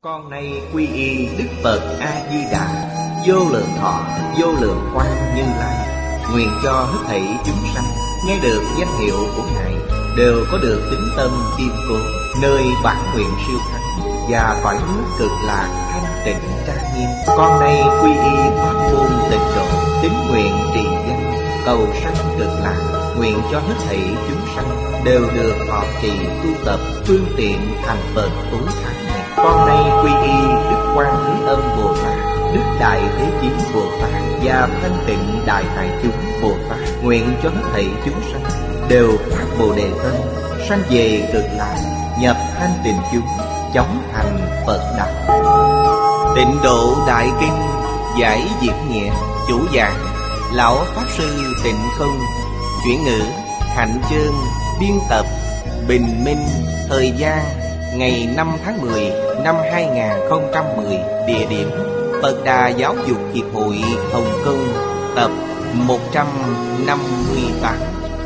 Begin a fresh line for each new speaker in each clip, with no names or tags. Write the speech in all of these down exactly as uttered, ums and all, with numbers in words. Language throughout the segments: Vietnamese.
Con nay quy y Đức Phật A-di-đà, vô lượng thọ, vô lượng quang Như Lai. Nguyện cho hết thảy chúng sanh nghe được danh hiệu của Ngài đều có được tín tâm kiên cố, nơi bản nguyện siêu thắng và cõi nước cực lạc thanh tịnh trang nghiêm. Con nay quy y pháp môn tịnh độ, tín nguyện trì danh cầu sanh cực lạc. Nguyện cho hết thảy chúng sanh đều được thọ trì tu tập phương tiện thành Phật tối thắng này. Con nay quy y Đức Quan Thế Âm Bồ Tát, Đức Đại Thế Chí Bồ Tát và Thanh Tịnh Đại Hải Chúng Bồ Tát. Nguyện cho hết thảy chúng sanh đều phát Bồ Đề tâm, sanh về cực lạc, nhập thanh tịnh chúng, chóng thành Phật đạo. Tịnh Độ Đại Kinh giải diệt nhẹ. Chủ giảng Lão Pháp Sư Tịnh Không. Chuyển ngữ Hạnh Chương. Biên tập Bình Minh. Thời gian ngày năm tháng mười năm hai nghìn không trăm mười. Địa điểm Phật Đà Giáo dục Hiệp hội Hồng Kông. Tập một trăm năm mươi tám.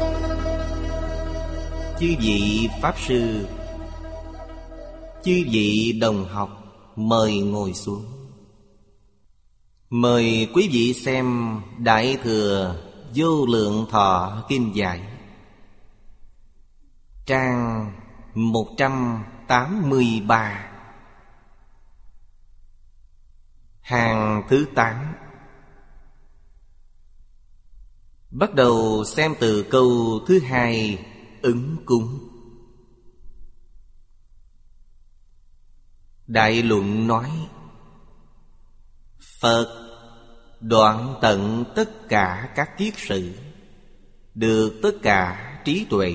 Chư vị Pháp Sư, chư vị đồng học, mời ngồi xuống. Mời quý vị xem Đại Thừa Vô Lượng Thọ Kinh Giải, trang một trăm tám mươi ba, hàng thứ tám. Bắt đầu xem từ câu thứ hai, ứng cúng. Đại luận nói: Phật đoạn tận tất cả các kiết sử, được tất cả trí tuệ,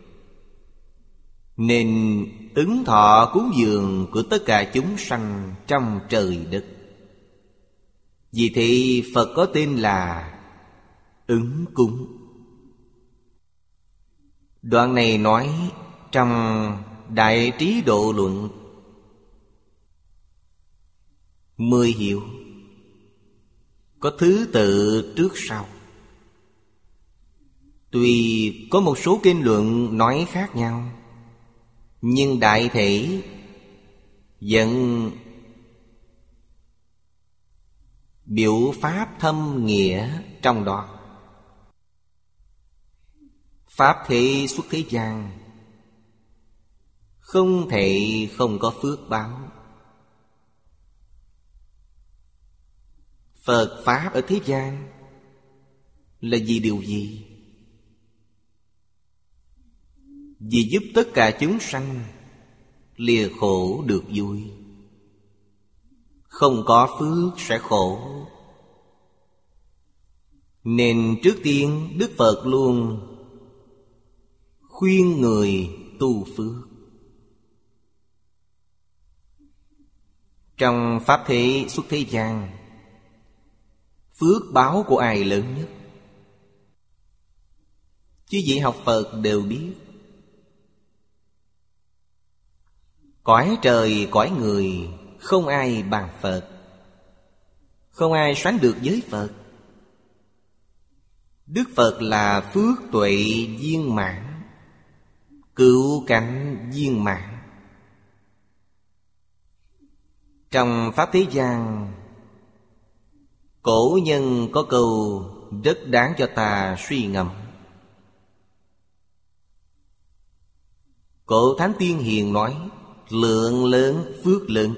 nên ứng thọ cúng dường của tất cả chúng sanh trong trời đất. Vì thế Phật có tên là ứng cúng. Đoạn này nói trong Đại Trí Độ Luận. Mười hiệu có thứ tự trước sau. Tuy có một số kinh luận nói khác nhau, nhưng đại thể vẫn biểu pháp thâm nghĩa trong đó. Pháp thế xuất thế gian, không thể không có phước báo. Phật Pháp ở thế gian là vì điều gì? Vì giúp tất cả chúng sanh lìa khổ được vui. Không có phước sẽ khổ. Nên trước tiên Đức Phật luôn khuyên người tu phước. Trong Pháp thế xuất thế gian, phước báo của ai lớn nhất? Chứ vị học Phật đều biết. Cõi trời cõi người không ai bằng Phật, không ai sánh được với Phật. Đức Phật là phước tuệ viên mãn, cửu cảnh viên mãn. Trong Pháp thế gian, cổ nhân có câu rất đáng cho ta suy ngẫm. Cổ Thánh Tiên Hiền nói: lượng lớn phước lớn.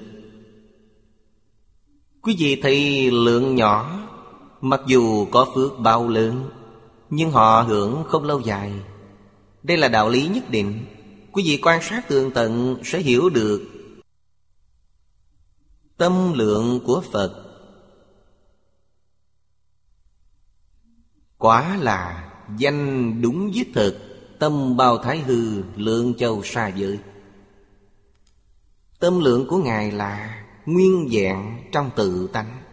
Quý vị thấy lượng nhỏ, mặc dù có phước báo lớn, nhưng họ hưởng không lâu dài. Đây là đạo lý nhất định. Quý vị quan sát tường tận sẽ hiểu được tâm lượng của Phật. Quả là danh đúng với thực, tâm bao thái hư, lượng châu xa vời. Tâm lượng của Ngài là nguyên vẹn trong tự tánh.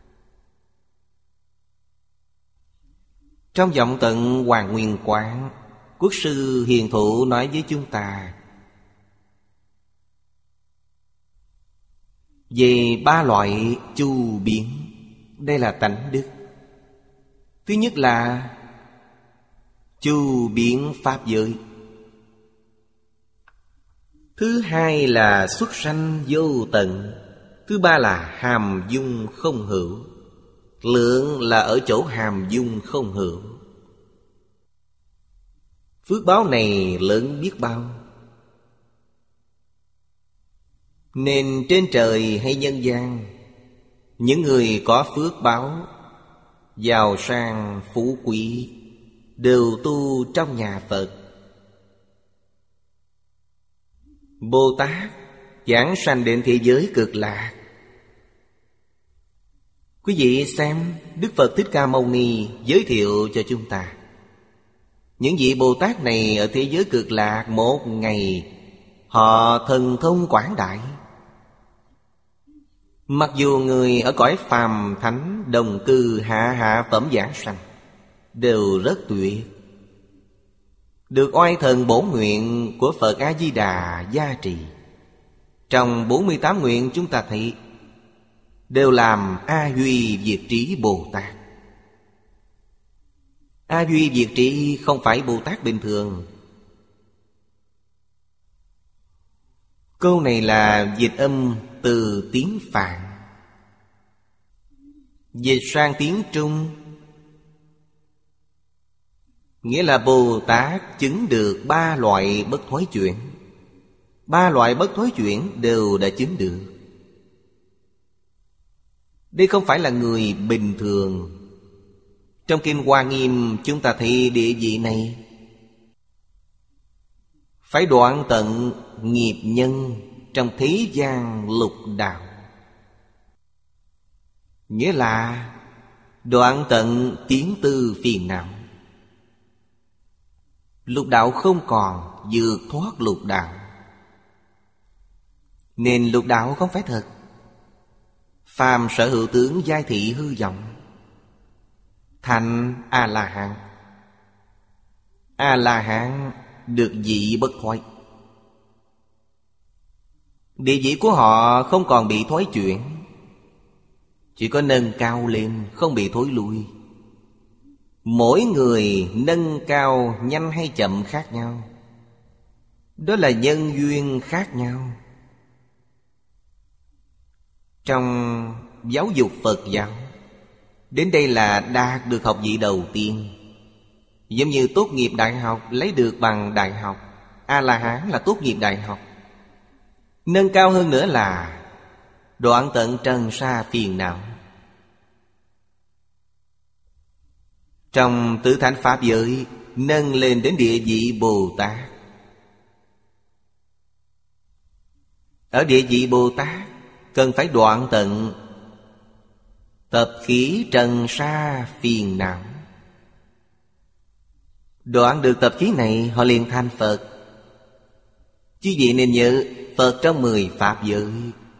Trong Vọng Tận Hoàng Nguyên Quán, Quốc sư Hiền Thụ nói với chúng ta về ba loại chu biến. Đây là tánh đức. Thứ nhất là chu biến pháp giới. Thứ hai là xuất sanh vô tận. Thứ ba là hàm dung không hữu. Lượng là ở chỗ hàm dung không hữu. Phước báo này lớn biết bao. Nên trên trời hay nhân gian, những người có phước báo, giàu sang phú quý, đều tu trong nhà Phật. Bồ Tát giảng sanh đến thế giới cực lạc. Quý vị xem Đức Phật Thích Ca Mâu Ni giới thiệu cho chúng ta. Những vị Bồ Tát này ở thế giới cực lạc một ngày họ thần thông quảng đại. Mặc dù người ở cõi phàm thánh đồng cư hạ hạ phẩm giảng sanh đều rất tuyệt, được oai thần bổn nguyện của Phật A-di-đà gia trì. Trong bốn mươi tám nguyện chúng ta thấy đều làm A Duy Diệt Trí Bồ Tát. A Duy Diệt Trí không phải Bồ Tát bình thường. Câu này là dịch âm từ tiếng Phạn, dịch sang tiếng Trung, nghĩa là Bồ Tát chứng được ba loại bất thoái chuyển. Ba loại bất thoái chuyển đều đã chứng được. Đây không phải là người bình thường. Trong Kinh Hoa Nghiêm chúng ta thấy địa vị này phải đoạn tận nghiệp nhân trong thế gian lục đạo. Nghĩa là đoạn tận kiến tư phiền não. Lục đạo không còn, vượt thoát lục đạo. Nên lục đạo không phải thật. Phàm sở hữu tướng giai thị hư vọng, thành A-la-hán. A-la-hán được vị bất thoái. Địa vị của họ không còn bị thoái chuyển, chỉ có nâng cao lên, không bị thối lui. Mỗi người nâng cao nhanh hay chậm khác nhau. Đó là nhân duyên khác nhau. Trong giáo dục Phật giáo, đến đây là đạt được học vị đầu tiên. Giống như tốt nghiệp đại học lấy được bằng đại học, A-la-hán là tốt nghiệp đại học. Nâng cao hơn nữa là đoạn tận trần sa phiền não. Trong tứ thánh pháp giới nâng lên đến địa vị Bồ Tát. Ở địa vị Bồ Tát cần phải đoạn tận tập khí trần sa phiền não. Đoạn được tập khí này họ liền thành Phật. Chứ vị nên nhớ Phật trong mười pháp giới.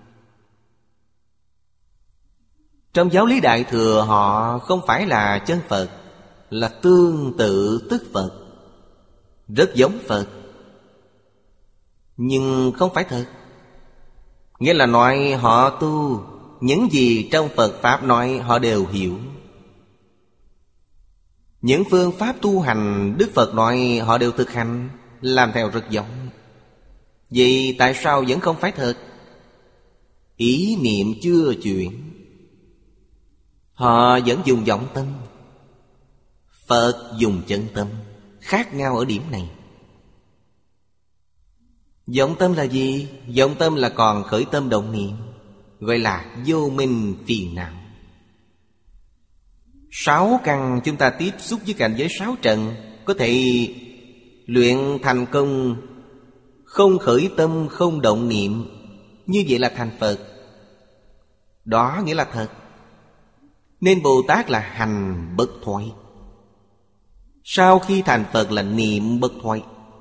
Trong giáo lý Đại Thừa họ không phải là chân Phật, là tương tự tức Phật, rất giống Phật, nhưng không phải thật. Nghĩa là nói họ tu những gì trong Phật Pháp nói họ đều hiểu. Những phương pháp tu hành Đức Phật nói họ đều thực hành, làm theo rất giống. Vậy tại sao vẫn không phải thật? Ý niệm chưa chuyển. Họ vẫn dùng vọng tâm, Phật dùng chân tâm. Khác nhau ở điểm này. Vọng tâm là gì? Vọng tâm là còn khởi tâm động niệm, gọi là vô minh phiền não. Sáu căn chúng ta tiếp xúc với cảnh giới sáu trần, có thể luyện thành công, không khởi tâm, không động niệm, như vậy là thành Phật. Đó nghĩa là thật. Nên Bồ Tát là hành bất thoái. Sau khi thành Phật là niệm bất thoái.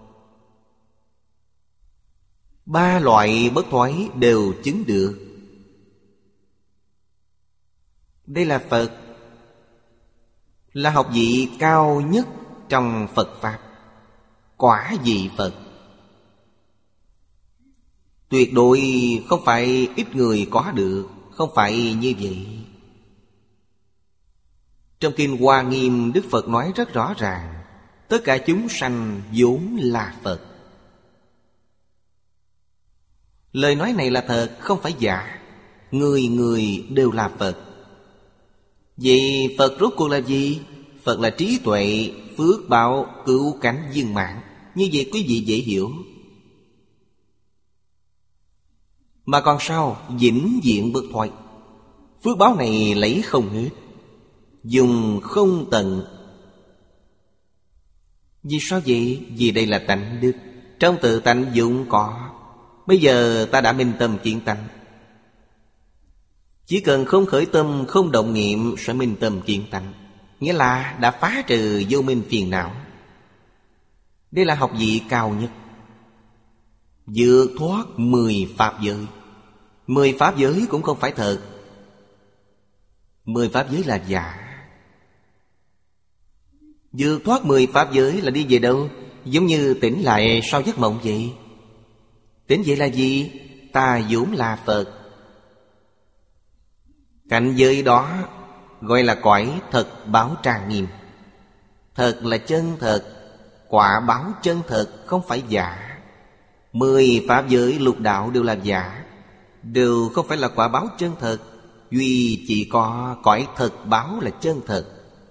Ba loại bất thoái đều chứng được. Đây là Phật, là học vị cao nhất trong Phật Pháp, quả vị Phật. Tuyệt đối không phải ít người có được, không phải như vậy. Trong Kinh Hoa Nghiêm Đức Phật nói rất rõ ràng, tất cả chúng sanh vốn là Phật. Lời nói này là thật, không phải giả. Người người đều là Phật. Vậy Phật rốt cuộc là gì? Phật là trí tuệ, phước báo, cứu cánh viên mãn. Như vậy quý vị dễ hiểu. Mà còn sao? Vĩnh viễn bất thoại. Phước báo này lấy không hết, dùng không tận. Vì sao vậy? Vì đây là tánh đức. Trong tự tánh dụng có. Bây giờ ta đã minh tâm kiến tánh. Chỉ cần không khởi tâm, không động niệm sẽ minh tâm kiến tánh. Nghĩa là đã phá trừ vô minh phiền não. Đây là học vị cao nhất. Vượt thoát mười pháp giới. Mười pháp giới cũng không phải thật. Mười pháp giới là giả. Vượt thoát mười pháp giới là đi về đâu? Giống như tỉnh lại sau giấc mộng vậy. Tỉnh vậy là gì? Ta vốn là Phật. Cảnh giới đó gọi là cõi thật báo trang nghiêm. Thật là chân thật, quả báo chân thật, không phải giả. Mười pháp giới lục đạo đều là giả, đều không phải là quả báo chân thật. Duy chỉ có cõi thật báo là chân thật.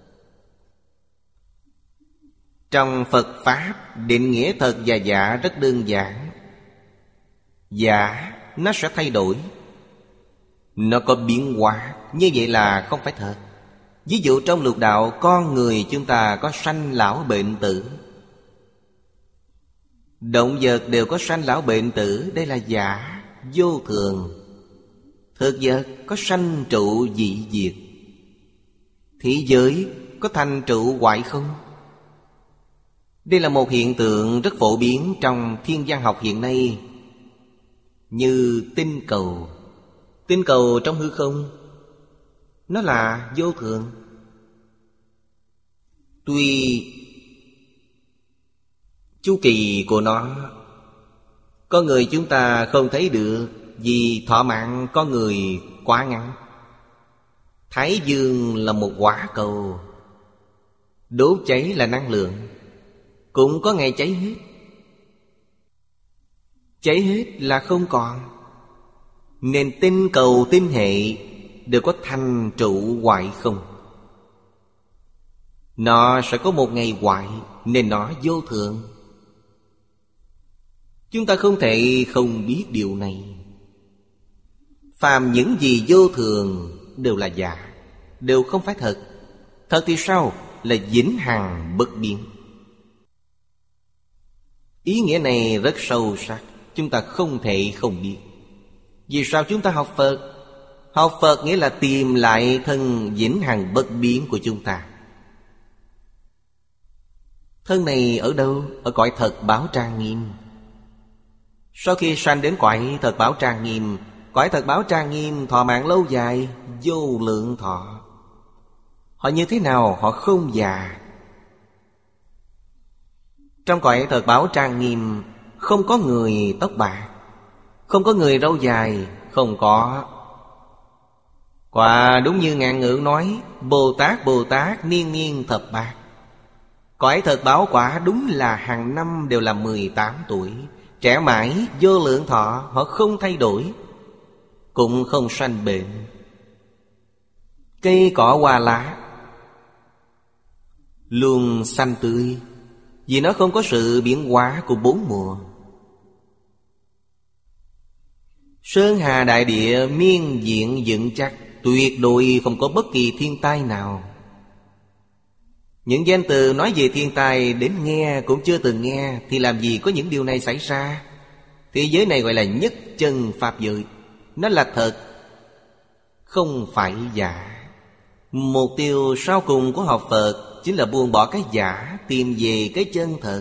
Trong Phật Pháp, định nghĩa thật và giả rất đơn giản. Giả nó sẽ thay đổi, nó có biến hóa, như vậy là không phải thật. Ví dụ trong lục đạo, con người chúng ta có sanh lão bệnh tử. Động vật đều có sanh lão bệnh tử, đây là giả, vô thường. Thực vật có sanh trụ dị diệt. Thế giới có thành trụ hoại không? Đây là một hiện tượng rất phổ biến trong thiên văn học hiện nay. Như tinh cầu. Tinh cầu trong hư không, nó là vô thường. Tuy chu kỳ của nó con người chúng ta không thấy được, vì thọ mạng con người quá ngắn. Thái dương là một quả cầu, đốt cháy là năng lượng, cũng có ngày cháy hết. Cháy hết là không còn. Nên tinh cầu tinh hệ đều có thành trụ hoại không. Nó sẽ có một ngày hoại, nên nó vô thường. Chúng ta không thể không biết điều này. Phàm những gì vô thường đều là giả, đều không phải thật. Thật thì sao? Là vĩnh hằng bất biến. Ý nghĩa này rất sâu sắc, chúng ta không thể không biết. Vì sao chúng ta học Phật? Học Phật nghĩa là tìm lại thân vĩnh hằng bất biến của chúng ta. Thân này ở đâu? Ở cõi thật báo trang nghiêm. Sau khi sanh đến cõi thật báo trang nghiêm, cõi thật báo trang nghiêm thọ mạng lâu dài, vô lượng thọ. Họ như thế nào? Họ không già. Trong cõi thật báo trang nghiêm, không có người tóc bạc, không có người râu dài, không có. Quả đúng như ngạn ngữ nói, Bồ Tát Bồ Tát niên niên thập bát. Cõi thật báo quả đúng là hàng năm đều là mười tám tuổi, trẻ mãi vô lượng thọ. Họ không thay đổi, cũng không sanh bệnh. Cây cỏ hoa lá luôn xanh tươi, vì nó không có sự biến hóa của bốn mùa. Sơn hà đại địa miên diện vững chắc, tuyệt đối không có bất kỳ thiên tai nào. Những danh từ nói về thiên tai đến nghe cũng chưa từng nghe, thì làm gì có những điều này xảy ra. Thế giới này gọi là nhất chân pháp giới. Nó là thật, không phải giả. Mục tiêu sau cùng của học Phật chính là buông bỏ cái giả, tìm về cái chân thật.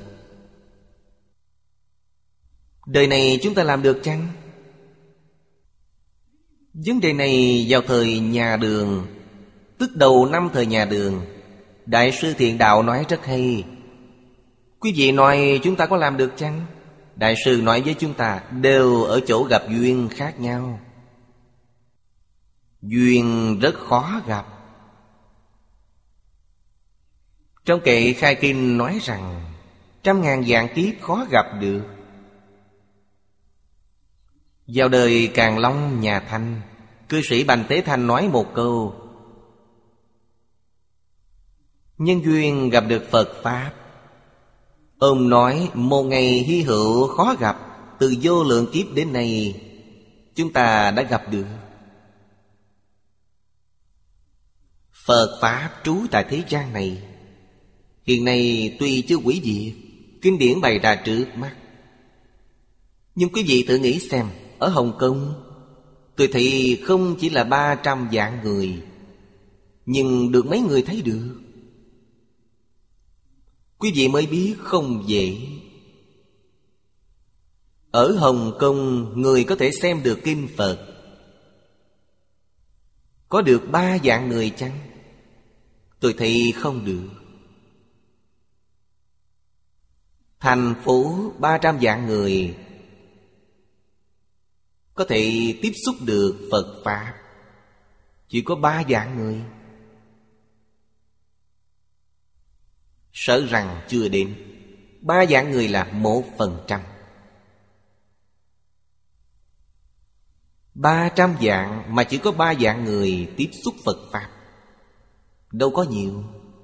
Đời này chúng ta làm được chăng? Vấn đề này vào thời nhà Đường, tức đầu năm thời nhà Đường, Đại sư Thiện Đạo nói rất hay. Quý vị nói chúng ta có làm được chăng? Đại sư nói với chúng ta, đều ở chỗ gặp duyên khác nhau. Duyên rất khó gặp. Trong kệ khai kinh nói rằng, trăm ngàn vạn kiếp khó gặp được. Vào đời Càn Long nhà Thanh, cư sĩ Bành Tế Thanh nói một câu: nhân duyên gặp được Phật Pháp. Ông nói một ngày hy hữu khó gặp, từ vô lượng kiếp đến nay chúng ta đã gặp được. Phật Pháp trú tại thế gian này, hiện nay tuy chưa hủy diệt, kinh điển bày ra trước mắt. Nhưng quý vị thử nghĩ xem, ở Hồng Kông tôi thấy không chỉ là ba trăm vạn người, nhưng được mấy người thấy được. Quý vị mới biết không dễ. Ở Hồng Kông người có thể xem được kinh Phật có được ba vạn người chăng? Tôi thấy không được. Thành phố ba trăm vạn người có thể tiếp xúc được Phật Pháp chỉ có ba vạn người. Sợ rằng chưa đến. Ba vạn người là một phần trăm. Ba trăm vạn mà chỉ có ba vạn người tiếp xúc Phật Pháp, đâu có nhiều.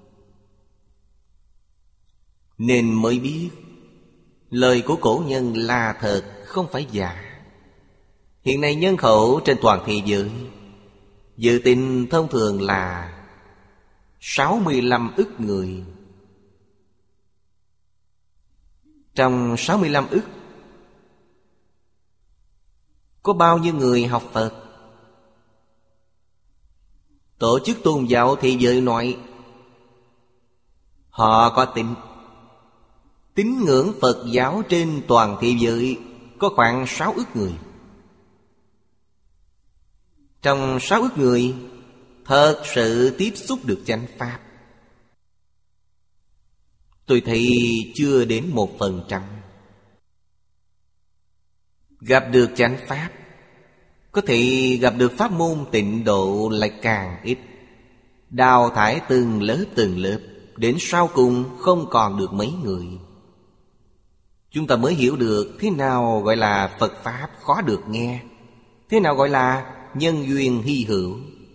Nên mới biết lời của cổ nhân là thật, không phải giả. Hiện nay nhân khẩu trên toàn thế giới dự tính thông thường là sáu mươi lăm ức người. Trong sáu mươi lăm ức có bao nhiêu người học Phật? Tổ chức tôn giáo thế giới nói họ có tính tín ngưỡng Phật giáo trên toàn thế giới có khoảng sáu ức người. Trong sáu ức người thật sự tiếp xúc được chánh Pháp, tôi thấy chưa đến một phần trăm. Gặp được chánh Pháp, có thể gặp được pháp môn tịnh độ lại càng ít. Đào thải từng lớp từng lớp, đến sau cùng không còn được mấy người. Chúng ta mới hiểu được thế nào gọi là Phật Pháp khó được nghe, thế nào gọi là nhân duyên hy hữu.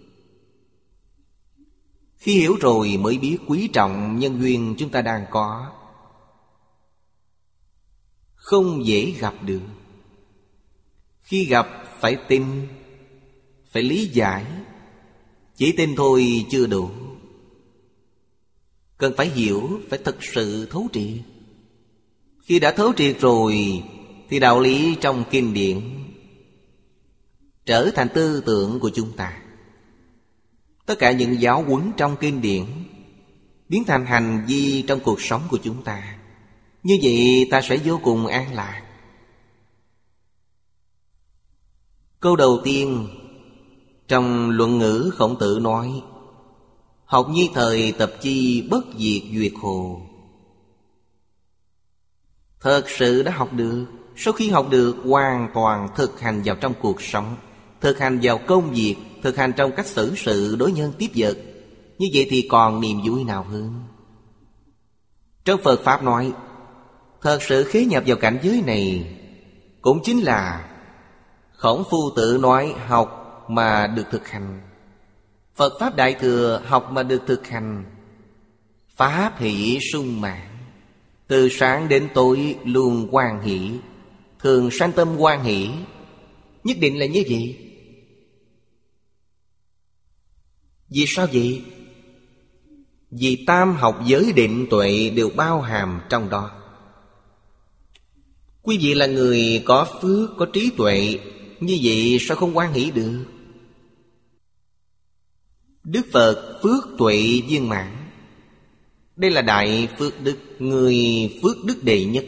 Khi hiểu rồi mới biết quý trọng nhân duyên chúng ta đang có. Không dễ gặp được. Khi gặp phải tin, phải lý giải. Chỉ tin thôi chưa đủ, cần phải hiểu, phải thực sự thấu triệt. Khi đã thấu triệt rồi thì đạo lý trong kinh điển trở thành tư tưởng của chúng ta. Tất cả những giáo huấn trong kinh điển biến thành hành vi trong cuộc sống của chúng ta. Như vậy ta sẽ vô cùng an lạc. Câu đầu tiên trong Luận Ngữ Khổng Tử nói: học nhi thời tập chi bất diệt duyệt hồ. Thật sự đã học được. Sau khi học được, hoàn toàn thực hành vào trong cuộc sống, thực hành vào công việc, thực hành trong cách xử sự đối nhân tiếp vật. Như vậy thì còn niềm vui nào hơn. Trong Phật Pháp nói, thật sự khế nhập vào cảnh giới này cũng chính là Khổng Phu Tử nói học mà được thực hành. Phật Pháp Đại Thừa học mà được thực hành. Pháp hỷ sung mãn, từ sáng đến tối luôn hoan hỷ, thường sanh tâm hoan hỷ. Nhất định là như vậy. Vì sao vậy? Vì tam học giới định tuệ đều bao hàm trong đó. Quý vị là người có phước, có trí tuệ, như vậy sao không hoan hỷ được? Đức Phật phước tuệ viên mãn. Đây là đại phước đức, người phước đức đệ nhất.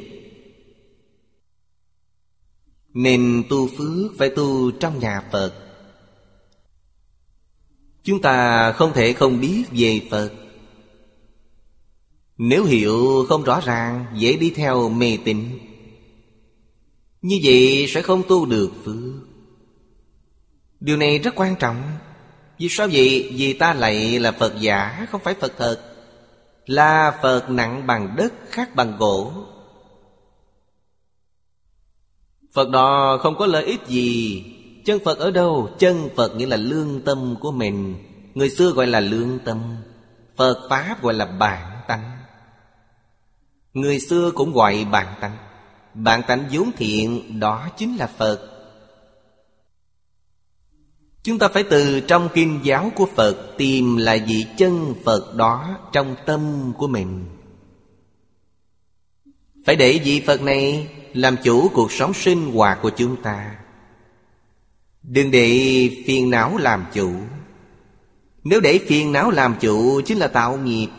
Nên tu phước phải tu trong nhà Phật. Chúng ta không thể không biết về Phật. Nếu hiểu không rõ ràng, dễ đi theo mê tín. Như vậy sẽ không tu được phước. Điều này rất quan trọng. Vì sao vậy? Vì ta lại là Phật giả, không phải Phật thật. Là Phật nặng bằng đất, khác bằng gỗ. Phật đó không có lợi ích gì. Chân Phật ở đâu? Chân Phật nghĩa là lương tâm của mình. Người xưa gọi là lương tâm, Phật Pháp gọi là bản tánh. Người xưa cũng gọi bản tánh. Bản tánh vốn thiện, đó chính là Phật. Chúng ta phải từ trong kinh giáo của Phật tìm lại vị chân Phật đó trong tâm của mình. Phải để vị Phật này làm chủ cuộc sống sinh hoạt của chúng ta. Đừng để phiền não làm chủ. Nếu để phiền não làm chủ chính là tạo nghiệp.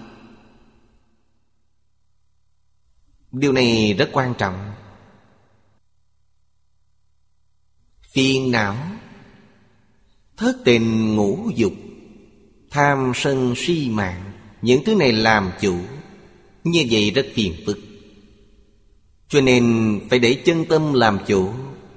Điều này rất quan trọng. Phiền não, thất tình ngũ dục, tham sân si mạng, những thứ này làm chủ, như vậy rất phiền phức. Cho nên phải để chân tâm làm chủ.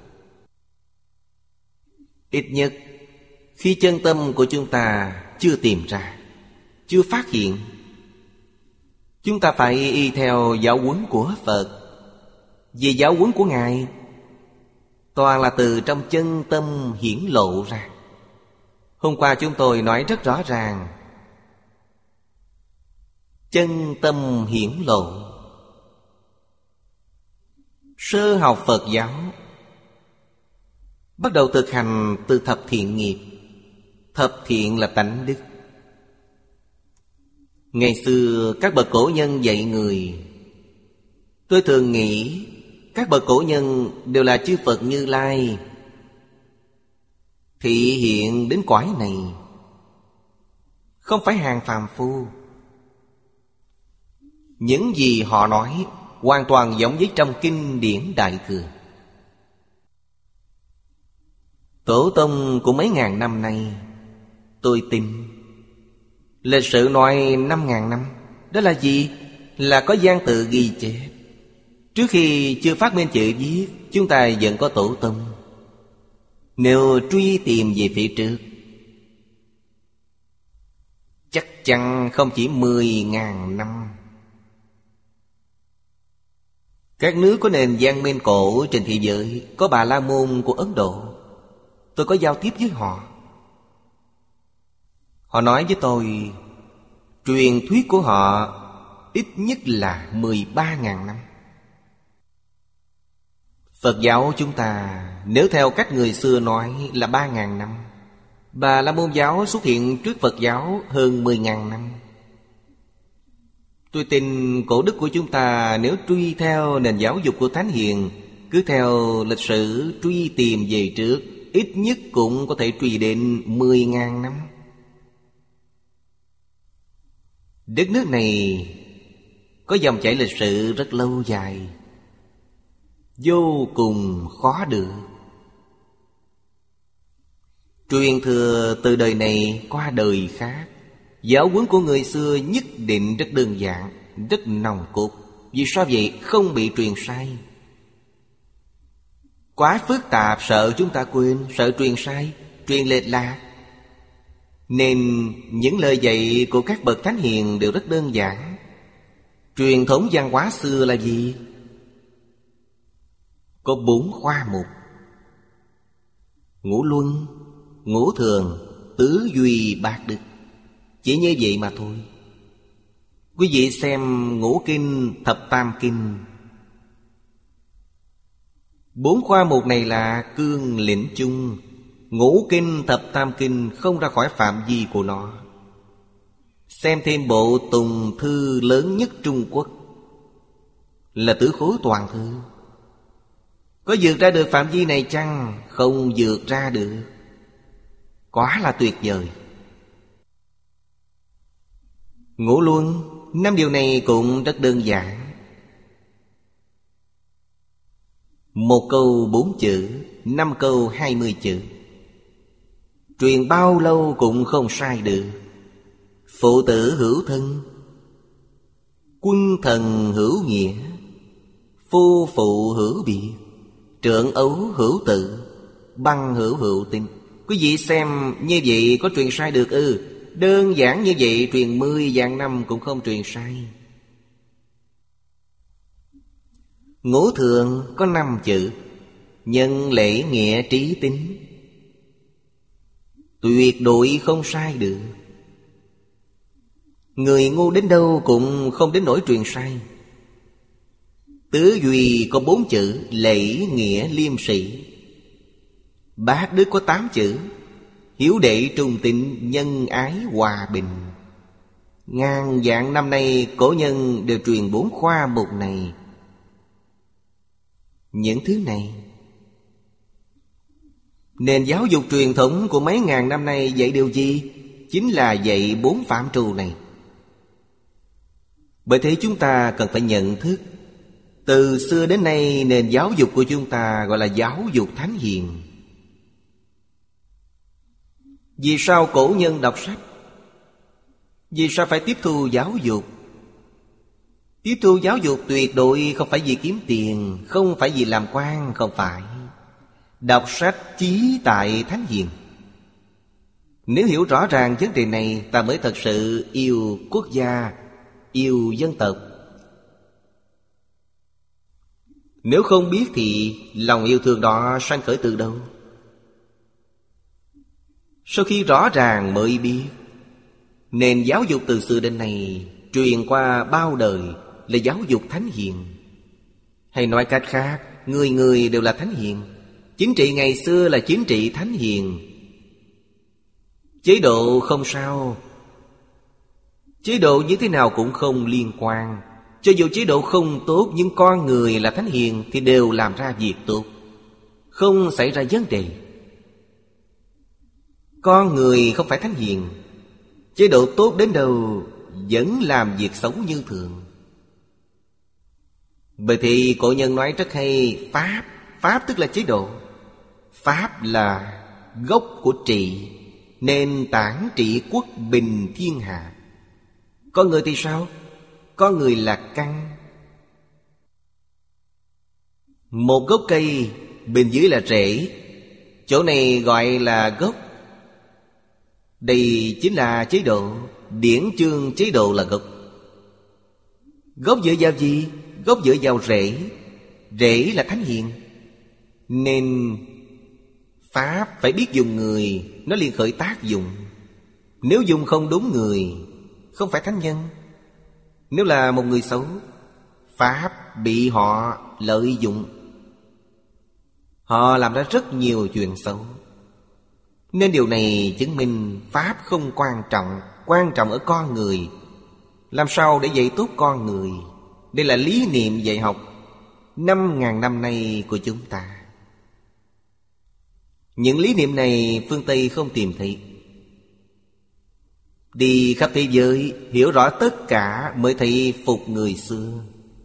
Ít nhất khi chân tâm của chúng ta chưa tìm ra, chưa phát hiện, chúng ta phải y theo giáo huấn của Phật. Vì giáo huấn của Ngài toàn là từ trong chân tâm hiển lộ ra. Hôm qua chúng tôi nói rất rõ ràng, chân tâm hiển lộ. Sơ học Phật giáo bắt đầu thực hành từ thập thiện nghiệp. Thập thiện là tánh đức. Ngày xưa các bậc cổ nhân dạy người, tôi thường nghĩ các bậc cổ nhân đều là chư Phật Như Lai, thị hiện đến cõi này, không phải hàng phàm phu. Những gì họ nói hoàn toàn giống với trong kinh điển Đại Thừa. Tổ tông của mấy ngàn năm nay, tôi tin. Lịch sử nói năm ngàn năm. Đó là gì? Là có văn tự ghi chép. Trước khi chưa phát minh chữ viết, chúng ta vẫn có tổ tông. Nếu truy tìm về phía trước, chắc chắn không chỉ mười ngàn năm. Các nước có nền văn minh cổ trên thế giới, có Bà La Môn của Ấn Độ. Tôi có giao tiếp với họ. Họ nói với tôi, truyền thuyết của họ ít nhất là mười ba ngàn năm. Phật giáo chúng ta nếu theo cách người xưa nói là ba ngàn năm. Bà La Môn giáo xuất hiện trước Phật giáo hơn mười ngàn năm. Tôi tin cổ đức của chúng ta nếu truy theo nền giáo dục của Thánh Hiền, cứ theo lịch sử truy tìm về trước, ít nhất cũng có thể truy đến mười ngàn năm. Đất nước này có dòng chảy lịch sử rất lâu dài, vô cùng khó được. Truyền thừa từ đời này qua đời khác. Giáo huấn của người xưa nhất định rất đơn giản, rất nòng cốt. Vì sao vậy? Không bị truyền sai. Quá phức tạp sợ chúng ta quên, sợ truyền sai, truyền lệch lạc. Nên những lời dạy của các bậc thánh hiền đều rất đơn giản. Truyền thống văn hóa xưa là gì? Có bốn khoa mục: ngũ luân, ngũ thường, tứ duy bát đức. Chỉ như vậy mà thôi. Quý vị xem ngũ kinh, thập tam kinh. Bốn khoa mục này là cương lĩnh chung. Ngũ kinh, thập tam kinh không ra khỏi phạm vi của nó. Xem thêm bộ tùng thư lớn nhất Trung Quốc là Tứ Khố Toàn Thư. Có vượt ra được phạm vi này chăng? Không vượt ra được. Quá là tuyệt vời. Ngũ luân, năm điều này cũng rất đơn giản. Một câu bốn chữ, năm câu hai mươi chữ. Truyền bao lâu cũng không sai được. Phụ tử hữu thân, quân thần hữu nghĩa, phu phụ hữu biệt, trượng ấu hữu tự, băng hữu hữu tinh. Quý vị xem như vậy có truyền sai được ư? Ừ, đơn giản như vậy truyền mười vạn năm cũng không truyền sai. Ngũ thường có năm chữ. nhân lễ nghĩa trí tín, tuyệt đối không sai được. Người ngu đến đâu cũng không đến nỗi truyền sai. Tứ duy có bốn chữ: lễ nghĩa liêm sĩ. Bát đức có tám chữ: hiếu đệ trung tín nhân ái hòa bình. Ngàn vạn năm nay cổ nhân đều truyền bốn khoa mục này. Những thứ này, nền giáo dục truyền thống của mấy ngàn năm nay dạy điều gì? Chính là dạy bốn phạm trù này. Bởi thế chúng ta cần phải nhận thức, từ xưa đến nay nền giáo dục của chúng ta gọi là giáo dục thánh hiền. Vì sao cổ nhân đọc sách? Vì sao phải tiếp thu giáo dục? Tiếp thu giáo dục tuyệt đối không phải vì kiếm tiền, không phải vì làm quan, không phải. Đọc sách chí tại thánh hiền. Nếu hiểu rõ ràng vấn đề này, ta mới thật sự yêu quốc gia, yêu dân tộc. Nếu không biết thì lòng yêu thương đó sanh khởi từ đâu? Sau khi rõ ràng mới biết, nền giáo dục từ xưa đến nay truyền qua bao đời là giáo dục thánh hiền. Hay nói cách khác, người người đều là thánh hiền. Chính trị ngày xưa là chính trị thánh hiền. Chế độ không sao, chế độ như thế nào cũng không liên quan. Cho dù chế độ không tốt, nhưng con người là thánh hiền thì đều làm ra việc tốt, không xảy ra vấn đề. Con người không phải thánh hiền, chế độ tốt đến đâu vẫn làm việc xấu như thường. Bởi thì cổ nhân nói rất hay: Pháp, Pháp tức là chế độ. Pháp là gốc của trị, nền tảng trị quốc bình thiên hạ. Con người thì sao? Con người là căn. Một gốc cây, bên dưới là rễ. Chỗ này gọi là gốc. Đây chính là chế độ. Điển chương chế độ là gốc. Gốc dựa vào gì? Gốc dựa vào rễ. Rễ là thánh hiền. Nên Pháp phải biết dùng người, nó liền khởi tác dụng. Nếu dùng không đúng người, không phải thánh nhân. Nếu là một người xấu, Pháp bị họ lợi dụng. Họ làm ra rất nhiều chuyện xấu. Nên điều này chứng minh Pháp không quan trọng, quan trọng ở con người. Làm sao để dạy tốt con người? Đây là lý niệm dạy học năm ngàn năm nay của chúng ta. Những lý niệm này phương Tây không tìm thấy. Đi khắp thế giới, hiểu rõ tất cả mới thấy phục người xưa.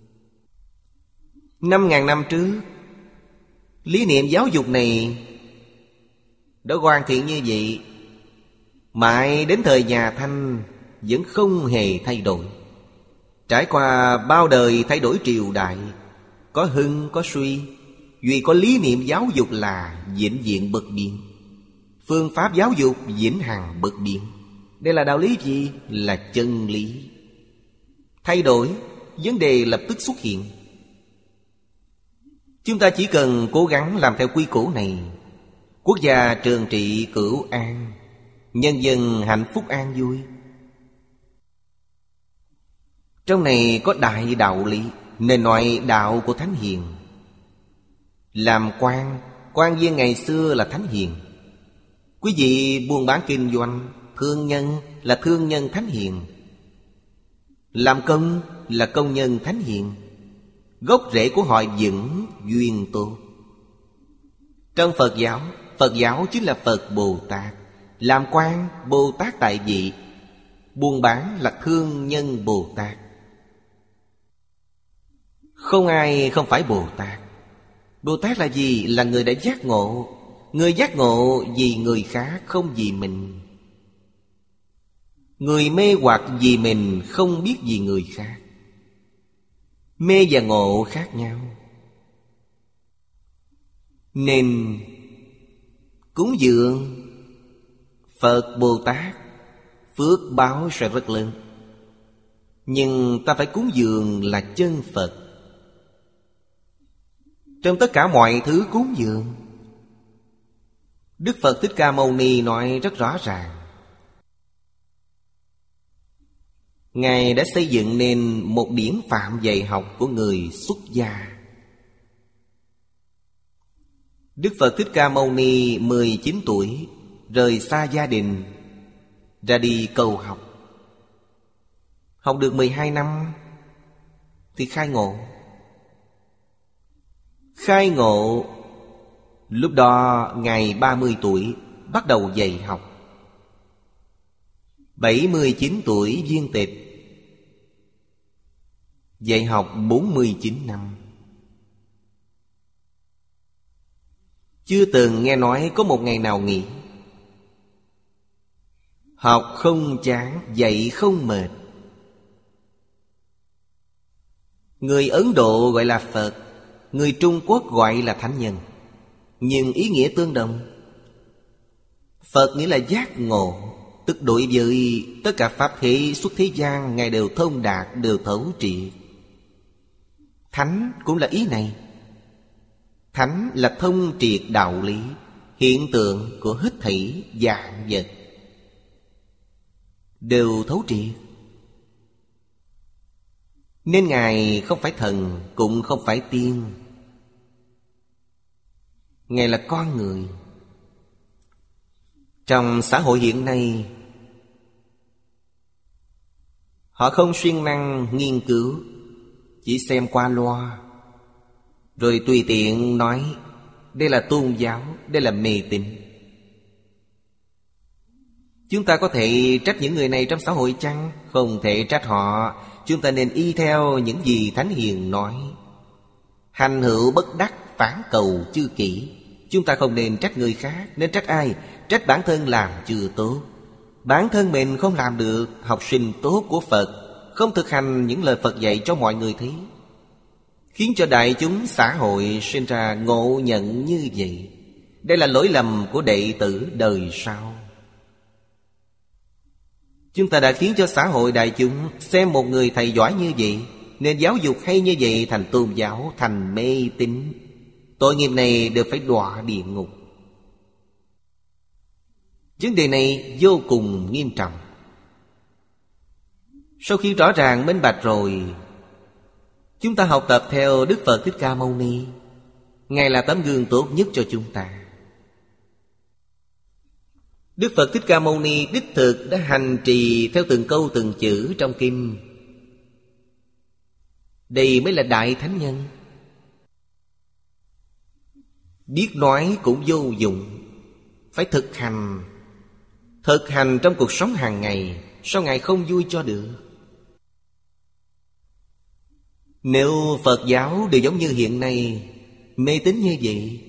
Năm ngàn năm trước, lý niệm giáo dục này đã hoàn thiện như vậy, mãi đến thời nhà Thanh vẫn không hề thay đổi. Trải qua bao đời thay đổi triều đại, có hưng có suy, duy có lý niệm giáo dục là vĩnh viễn bất biến. Phương pháp giáo dục vĩnh hằng bất biến. Đây là đạo lý gì? Là chân lý. Thay đổi, vấn đề lập tức xuất hiện. Chúng ta chỉ cần cố gắng làm theo quy củ này, quốc gia trường trị cửu an, nhân dân hạnh phúc an vui. Trong này có đại đạo lý, nên nói đạo của thánh hiền. Làm quan, quan viên ngày xưa là thánh hiền. Quý vị buôn bán kinh doanh, thương nhân là thương nhân thánh hiền. Làm công là công nhân thánh hiền. Gốc rễ của họ vững duyên tốt. Trong Phật giáo, Phật giáo chính là Phật Bồ Tát. Làm quan Bồ Tát tại vị, buôn bán là thương nhân Bồ Tát. Không ai không phải Bồ Tát. Bồ Tát là gì? Là người đã giác ngộ. Người giác ngộ vì người khác, không vì mình. Người mê hoặc vì mình, không biết vì người khác. Mê và ngộ khác nhau. Nên cúng dường Phật Bồ Tát, phước báo sẽ rất lớn. Nhưng ta phải cúng dường là chân Phật. trong tất cả mọi thứ cúng dường. Đức Phật Thích Ca Mâu Ni nói rất rõ ràng. Ngài đã xây dựng nên một điển phạm dạy học của người xuất gia. Đức Phật Thích Ca Mâu Ni mười chín tuổi rời xa gia đình, ra đi cầu học. Học được mười hai năm thì khai ngộ. Khai ngộ, lúc đó Ngài ba mươi tuổi bắt đầu dạy học. Bảy mươi chín tuổi viên tịch, dạy học bốn mươi chín năm. Chưa từng nghe nói có một ngày nào nghỉ. Học không chán, dạy không mệt. Người Ấn Độ gọi là Phật, người Trung Quốc gọi là Thánh Nhân, nhưng ý nghĩa tương đồng. Phật nghĩa là giác ngộ, tức đối với tất cả pháp thế xuất thế gian, Ngài đều thông đạt, đều thấu triệt. Thánh cũng là ý này. Thánh là thông triệt đạo lý, hiện tượng của hết thảy vạn vật, đều thấu triệt. Nên Ngài không phải thần, cũng không phải tiên. Ngài là con người. Trong xã hội hiện nay, họ không siêng năng nghiên cứu, chỉ xem qua loa, rồi tùy tiện nói đây là tôn giáo, đây là mê tín. Chúng ta có thể trách những người này trong xã hội chăng? Không thể trách họ. Chúng ta nên y theo những gì Thánh Hiền nói. Hành hữu bất đắc, phản cầu chư kỷ. Chúng ta không nên trách người khác. Nên trách ai? Trách bản thân làm chưa tốt. Bản thân mình không làm được. Học sinh tốt của Phật không thực hành những lời Phật dạy cho mọi người thấy, khiến cho đại chúng xã hội sinh ra ngộ nhận như vậy. Đây là lỗi lầm của đệ tử đời sau. Chúng ta đã khiến cho xã hội đại chúng xem một người thầy giỏi như vậy, nên giáo dục hay như vậy thành tôn giáo, thành mê tín. Tội nghiệp này đều phải đọa địa ngục. Vấn đề này vô cùng nghiêm trọng. Sau khi rõ ràng minh bạch rồi, chúng ta học tập theo Đức Phật Thích Ca Mâu Ni. Ngài là tấm gương tốt nhất cho chúng ta. Đức Phật Thích Ca Mâu Ni đích thực đã hành trì theo từng câu từng chữ trong kinh. Đây mới là đại thánh nhân. Biết nói cũng vô dụng, phải thực hành. Thực hành trong cuộc sống hàng ngày, sao Ngài không vui cho được? Nếu Phật giáo đều giống như hiện nay, mê tín như vậy,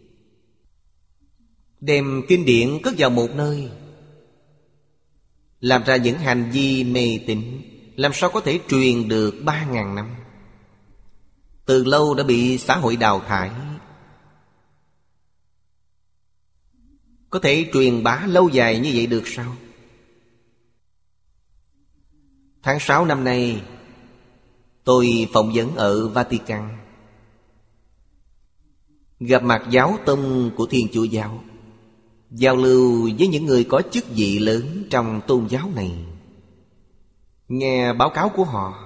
đem kinh điển cất vào một nơi, làm ra những hành vi mê tín, làm sao có thể truyền được ba ngàn năm? Từ lâu đã bị xã hội đào thải. Có thể truyền bá lâu dài như vậy được sao? Tháng sáu năm nay, tôi phỏng vấn ở Vatican, gặp mặt giáo tông của Thiên Chúa giáo, giao lưu với những người có chức vị lớn trong tôn giáo này, nghe báo cáo của họ.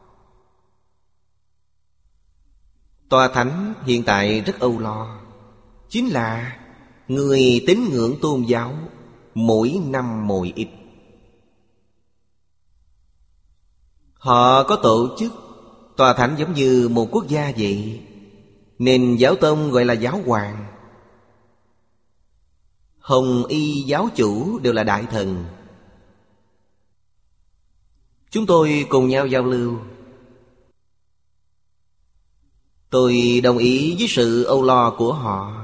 Tòa Thánh hiện tại rất âu lo, chính là người tín ngưỡng tôn giáo mỗi năm một ít. Họ có tổ chức, Tòa Thánh giống như một quốc gia vậy, nên giáo tông gọi là giáo hoàng. Hồng y giáo chủ đều là đại thần. Chúng tôi cùng nhau giao lưu. Tôi đồng ý với sự âu lo của họ.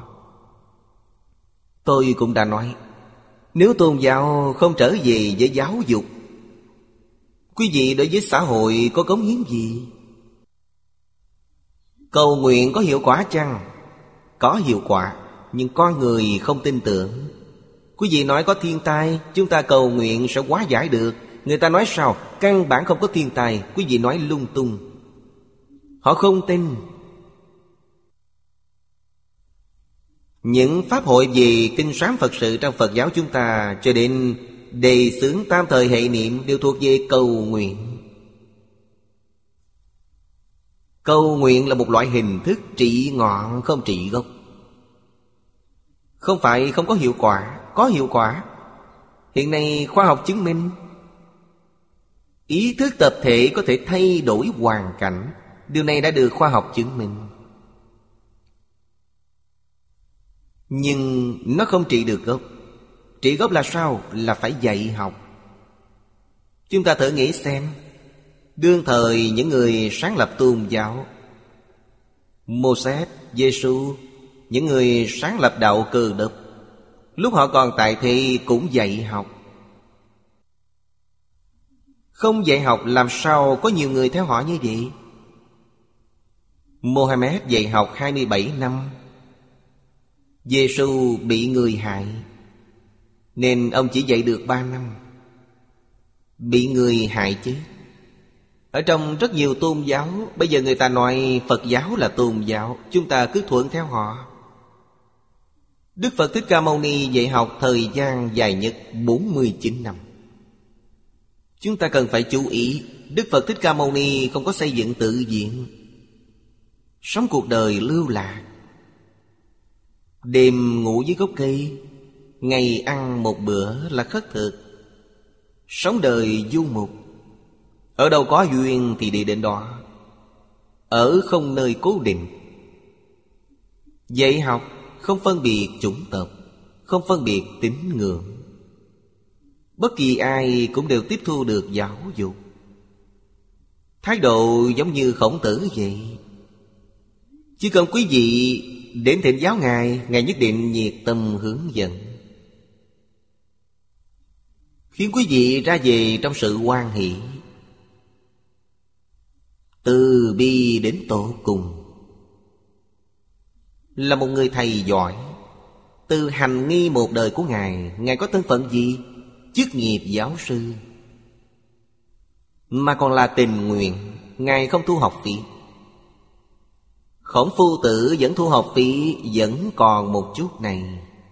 Tôi cũng đã nói, nếu tôn giáo không trở về với giáo dục, quý vị đối với xã hội có cống hiến gì? Cầu nguyện có hiệu quả chăng? Có hiệu quả, nhưng con người không tin tưởng. Quý vị nói có thiên tai, chúng ta cầu nguyện sẽ hóa giải được. Người ta nói sao? Căn bản không có thiên tai. Quý vị nói lung tung. Họ không tin. Những pháp hội về kinh sám Phật sự trong Phật giáo chúng ta, cho đến đề xướng tam thời hệ niệm, đều thuộc về cầu nguyện. Cầu nguyện là một loại hình thức trị ngọn không trị gốc. Không phải không có hiệu quả, có hiệu quả. Hiện nay khoa học chứng minh ý thức tập thể có thể thay đổi hoàn cảnh. Điều này đã được khoa học chứng minh. Nhưng nó không trị được gốc. Trị gốc là sao? Là phải dạy học. Chúng ta thử nghĩ xem, đương thời những người sáng lập tôn giáo, Moses, Giê-xu, những người sáng lập đạo Cơ Đốc, lúc họ còn tại thế cũng dạy học. Không dạy học làm sao có nhiều người theo họ như vậy? Mohammed dạy học hai mươi bảy năm, Giê-xu bị người hại, nên ông chỉ dạy được ba năm. Bị người hại chết. Ở trong rất nhiều tôn giáo, bây giờ người ta nói Phật giáo là tôn giáo, chúng ta cứ thuận theo họ. Đức Phật Thích Ca Mâu Ni dạy học thời gian dài nhất bốn mươi chín năm. Chúng ta cần phải chú ý, Đức Phật Thích Ca Mâu Ni không có xây dựng tự viện, sống cuộc đời lưu lạc. Đêm ngủ dưới gốc cây, ngày ăn một bữa là khất thực, sống đời du mục. Ở đâu có duyên thì đi đến đó, ở không nơi cố định. Dạy học không phân biệt chủng tộc, không phân biệt tín ngưỡng. Bất kỳ ai cũng đều tiếp thu được giáo dục. Thái độ giống như Khổng Tử vậy. Chỉ cần quý vị đến thỉnh giáo Ngài, Ngài nhất định nhiệt tâm hướng dẫn, khiến quý vị ra về trong sự hoan hỷ, từ bi đến tột cùng. Là một người thầy giỏi. Từ hành nghi một đời của Ngài, Ngài có thân phận gì? Chức nghiệp giáo sư, mà còn là tình nguyện. Ngài không thu học phí. Khổng Phu Tử vẫn thu học phí, vẫn còn một chút này.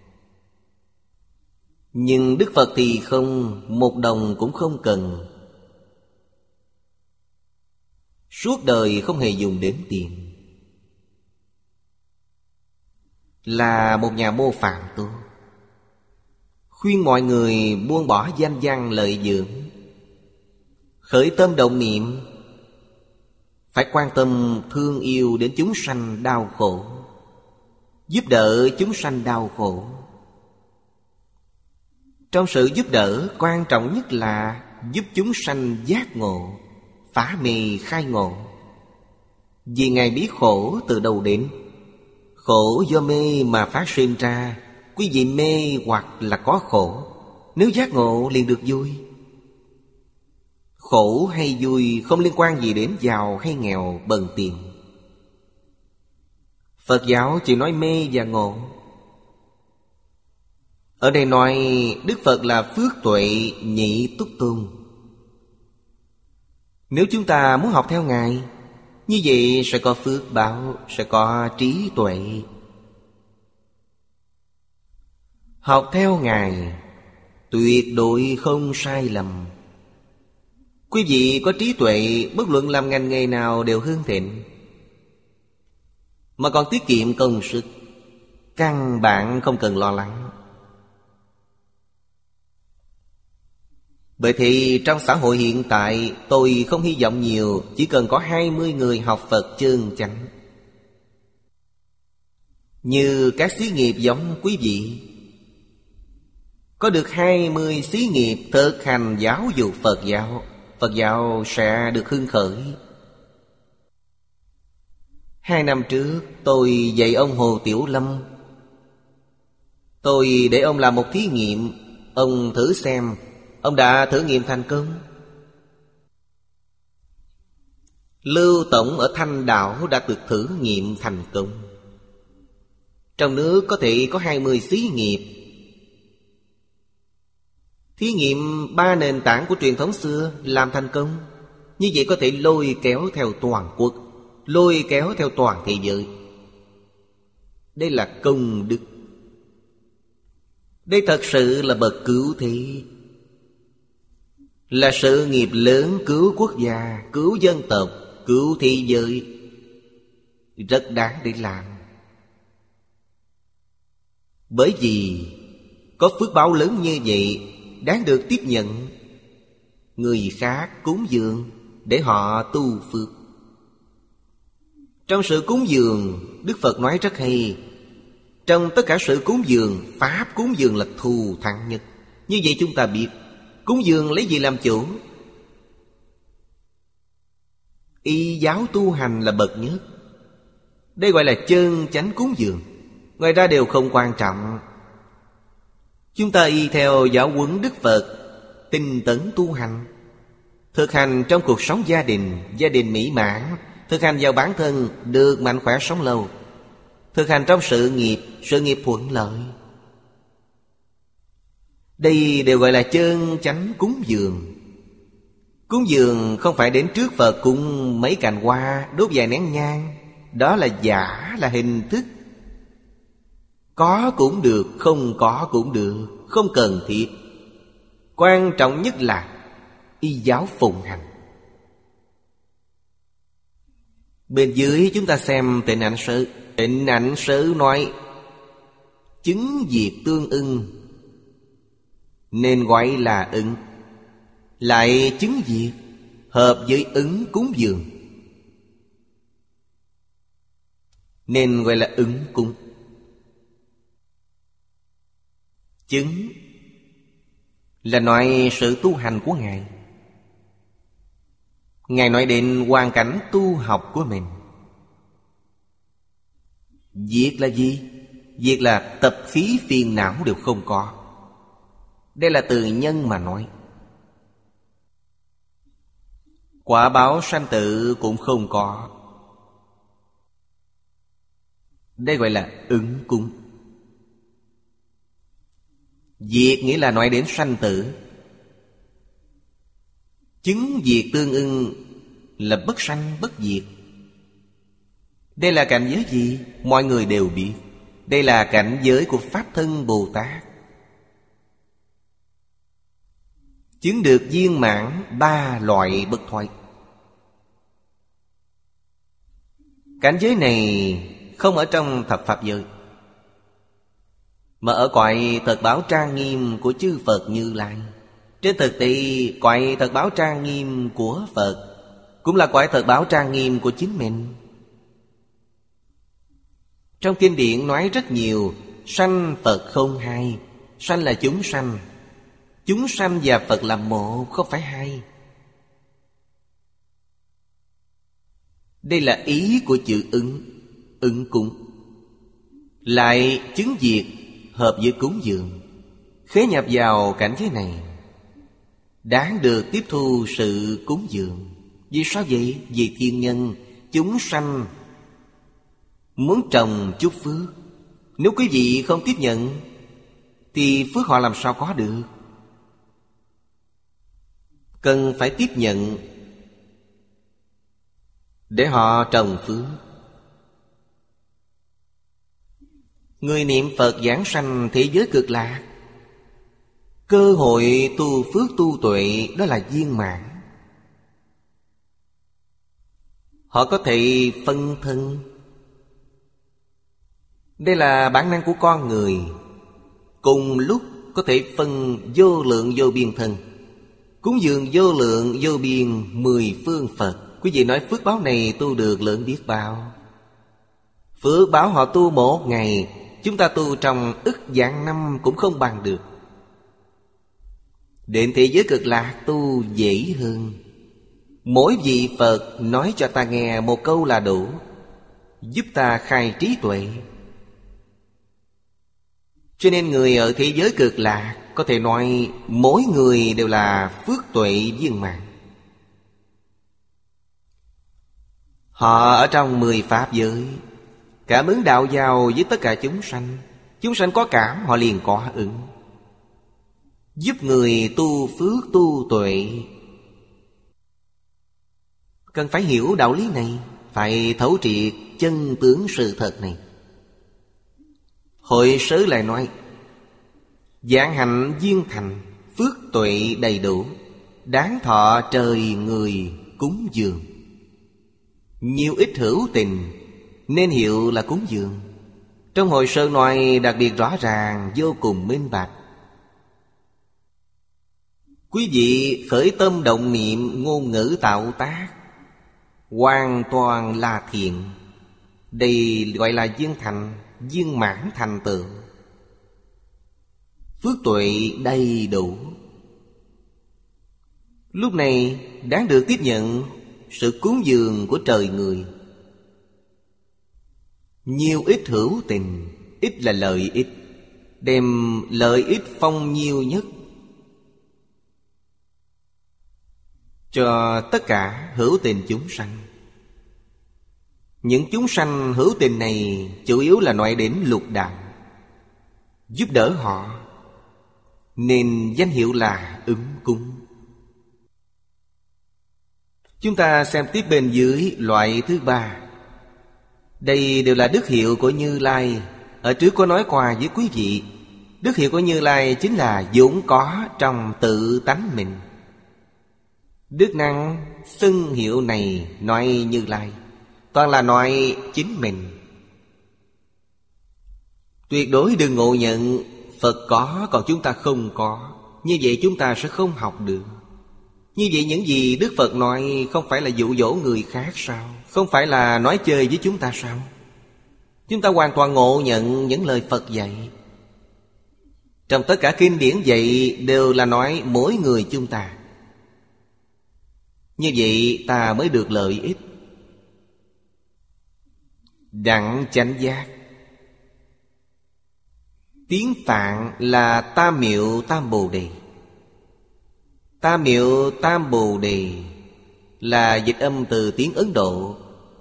Nhưng Đức Phật thì không, một đồng cũng không cần. Suốt đời không hề dùng đến tiền. Là một nhà mô phạm tu, khuyên mọi người buông bỏ danh văn lợi dưỡng, khởi tâm động niệm phải quan tâm thương yêu đến chúng sanh đau khổ, giúp đỡ chúng sanh đau khổ. Trong sự giúp đỡ, quan trọng nhất là giúp chúng sanh giác ngộ, phá mê khai ngộ. Vì Ngài biết khổ từ đâu đến. Khổ do mê mà phát sinh ra. Quý vị mê hoặc là có khổ, nếu giác ngộ liền được vui. Khổ hay vui không liên quan gì đến giàu hay nghèo, bần tiền. Phật giáo chỉ nói mê và ngộ. Ở đây nói Đức Phật là phước tuệ nhị túc tôn. Nếu chúng ta muốn học theo Ngài, như vậy sẽ có phước báo, sẽ có trí tuệ. Học theo Ngài tuyệt đối không sai lầm. Quý vị có trí tuệ, bất luận làm ngành nghề nào đều hưng thịnh, mà còn tiết kiệm công sức, căn bản không cần lo lắng. Bởi thì trong xã hội hiện tại, tôi không hy vọng nhiều, chỉ cần có hai mươi người học Phật chân chánh. Như các xí nghiệp giống quý vị, có được hai mươi xí nghiệp thực hành giáo dục Phật giáo, Phật giáo sẽ được hưng khởi. Hai năm trước tôi dạy ông Hồ Tiểu Lâm. Tôi để ông làm một thí nghiệm, ông thử xem. Ông đã thử nghiệm thành công. Lưu Tổng ở Thanh Đảo đã được thử nghiệm thành công. Trong nước có thể có hai mươi xí nghiệp. Thí nghiệm ba nền tảng của truyền thống xưa làm thành công. Như vậy có thể lôi kéo theo toàn quốc, lôi kéo theo toàn thế giới. Đây là công đức. Đây thật sự là bậc cứu thế, là sự nghiệp lớn cứu quốc gia, cứu dân tộc, cứu thế giới, rất đáng để làm. Bởi vì có phước báo lớn như vậy, đáng được tiếp nhận. Người khác cúng dường để họ tu phước. Trong sự cúng dường, Đức Phật nói rất hay. Trong tất cả sự cúng dường, pháp cúng dường là thù thắng nhất. Như vậy chúng ta biết cúng dường lấy gì làm chủ? Y giáo tu hành là bậc nhất. Đây gọi là chân chánh cúng dường. Ngoài ra đều không quan trọng. Chúng ta y theo giáo huấn Đức Phật, tinh tấn tu hành, thực hành trong cuộc sống gia đình, gia đình mỹ mãn, thực hành vào bản thân được mạnh khỏe sống lâu, thực hành trong sự nghiệp, sự nghiệp thuận lợi. Đây đều gọi là chân chánh cúng dường. Cúng dường không phải đến trước Phật cúng mấy cành hoa, đốt vài nén nhang. Đó là giả, là hình thức. Có cũng được, không có cũng được, không cần thiết. Quan trọng nhất là y giáo phụng hành. Bên dưới chúng ta xem Tịnh Ảnh Sớ. Tịnh Ảnh Sớ nói chứng diệt tương ưng, nên gọi là ứng. Lại chứng diệt hợp với ứng cúng dường, nên gọi là ứng cúng. Chứng là nói sự tu hành của Ngài. Ngài nói đến hoàn cảnh tu học của mình. Diệt là gì? Diệt là tập khí phiền não đều không có. Đây là từ nhân mà nói. Quả báo sanh tử cũng không có. Đây gọi là ứng cúng. Diệt nghĩa là nói đến sanh tử. Chứng diệt tương ưng là bất sanh bất diệt. Đây là cảnh giới gì? Mọi người đều biết. Đây là cảnh giới của Pháp Thân Bồ Tát. Chứng được viên mãn ba loại bất thoại. Cảnh giới này không ở trong thập Pháp giới, mà ở cõi thật báo trang nghiêm của chư Phật Như Lai. Trên thực tế, cõi thật báo trang nghiêm của Phật cũng là cõi thật báo trang nghiêm của chính mình. Trong kinh điển nói rất nhiều, sanh Phật không hai. Sanh là chúng sanh, chúng sanh và Phật là một, không phải hai. Đây là ý của chữ ứng, ứng cúng. Lại chứng diệt hợp với cúng dường. Khế nhập vào cảnh giới này, đáng được tiếp thu sự cúng dường. Vì sao vậy? Vì thiên nhân, chúng sanh muốn trồng chút phước. Nếu quý vị không tiếp nhận thì phước họ làm sao có được? Cần phải tiếp nhận để họ trồng phước. Người niệm Phật giảng sanh thế giới cực lạc, cơ hội tu phước tu tuệ, đó là viên mãn. Họ có thể phân thân. Đây là bản năng của con người. Cùng lúc có thể phân vô lượng vô biên thân, cúng dường vô lượng vô biên mười phương Phật. Quý vị nói phước báo này tu được lớn biết bao. Phước báo họ tu một ngày, chúng ta tu trong ức vạn năm cũng không bằng được. Đến thế giới cực lạc tu dễ hơn. Mỗi vị Phật nói cho ta nghe một câu là đủ, giúp ta khai trí tuệ. Cho nên người ở thế giới cực lạc có thể nói mỗi người đều là phước tuệ viên mãn. Họ ở trong mười pháp giới, cảm ứng đạo giao với tất cả chúng sanh. Chúng sanh có cảm, họ liền có ứng. Giúp người tu phước tu tuệ. Cần phải hiểu đạo lý này, phải thấu triệt chân tướng sự thật này. Hội Sớ lại nói, Vạn hạnh duyên thành, phước tuệ đầy đủ, đáng thọ trời người cúng dường. Nhiều ít hữu tình nên hiệu là cúng dường. Trong Hội Sơn nói đặc biệt rõ ràng, vô cùng minh bạch. Quý vị khởi tâm động niệm, ngôn ngữ tạo tác hoàn toàn là thiện. Đây gọi là viên thành, viên mãn thành tựu, phước tuệ đầy đủ. Lúc này đáng được tiếp nhận sự cúng dường của trời người. Nhiều ít hữu tình, ít là lợi ích, đem lợi ích phong nhiêu nhất cho tất cả hữu tình chúng sanh. Những chúng sanh hữu tình này chủ yếu là nói đến lục đạo, giúp đỡ họ, nên danh hiệu là ứng cúng. Chúng ta xem tiếp bên dưới loại thứ ba. Đây đều là đức hiệu của Như Lai. Ở trước có nói qua với quý vị, đức hiệu của Như Lai chính là vốn có trong tự tánh mình. Đức năng xưng hiệu này nói Như Lai, toàn là nói chính mình. Tuyệt đối đừng ngộ nhận Phật có còn chúng ta không có. Như vậy chúng ta sẽ không học được. Như vậy những gì Đức Phật nói không phải là dụ dỗ người khác sao? Không phải là nói chơi với chúng ta sao? Chúng ta hoàn toàn ngộ nhận những lời Phật dạy. Trong tất cả kinh điển dạy đều là nói mỗi người chúng ta. Như vậy ta mới được lợi ích. Đặng chánh giác. Tiếng Phạn là Tam Miệu Tam Bồ Đề. Tam Miệu Tam Bồ Đề là dịch âm từ tiếng Ấn Độ.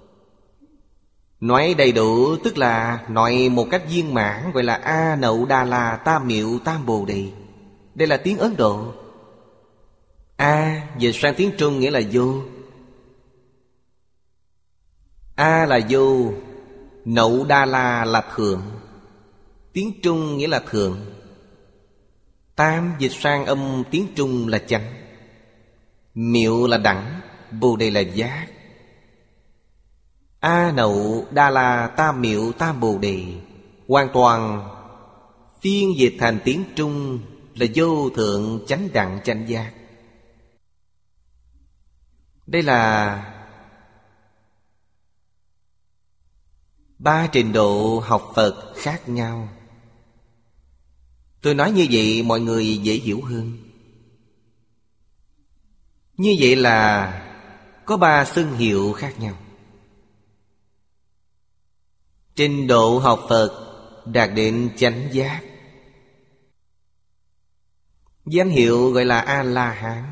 Nói đầy đủ tức là nói một cách viên mãn, gọi là A Nậu Đà La Tam Miệu Tam Bồ Đề. Đây là tiếng Ấn Độ. A dịch sang tiếng Trung nghĩa là vô. A là vô, Nậu Đà La là thượng. Tiếng Trung nghĩa là thượng. Tam dịch sang âm tiếng Trung là chánh. Miệu là đẳng, Bồ Đề là giác. A Nậu Đà La Tam Miệu Tam Bồ Đề hoàn toàn phiên dịch thành tiếng Trung là vô thượng chánh đẳng chánh giác. Đây là ba trình độ học Phật khác nhau. Tôi nói như vậy mọi người dễ hiểu hơn. Như vậy là có ba xưng hiệu khác nhau. Trình độ học Phật đạt đến chánh giác, danh hiệu gọi là A-la-hán.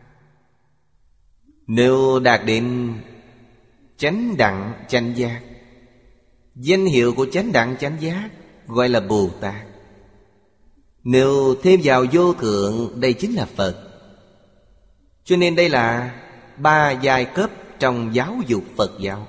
Nếu đạt đến chánh đẳng chánh giác, danh hiệu của chánh đẳng chánh giác gọi là Bồ Tát. Nếu thêm vào vô thượng, đây chính là Phật. Cho nên đây là ba giai cấp trong giáo dục Phật giáo.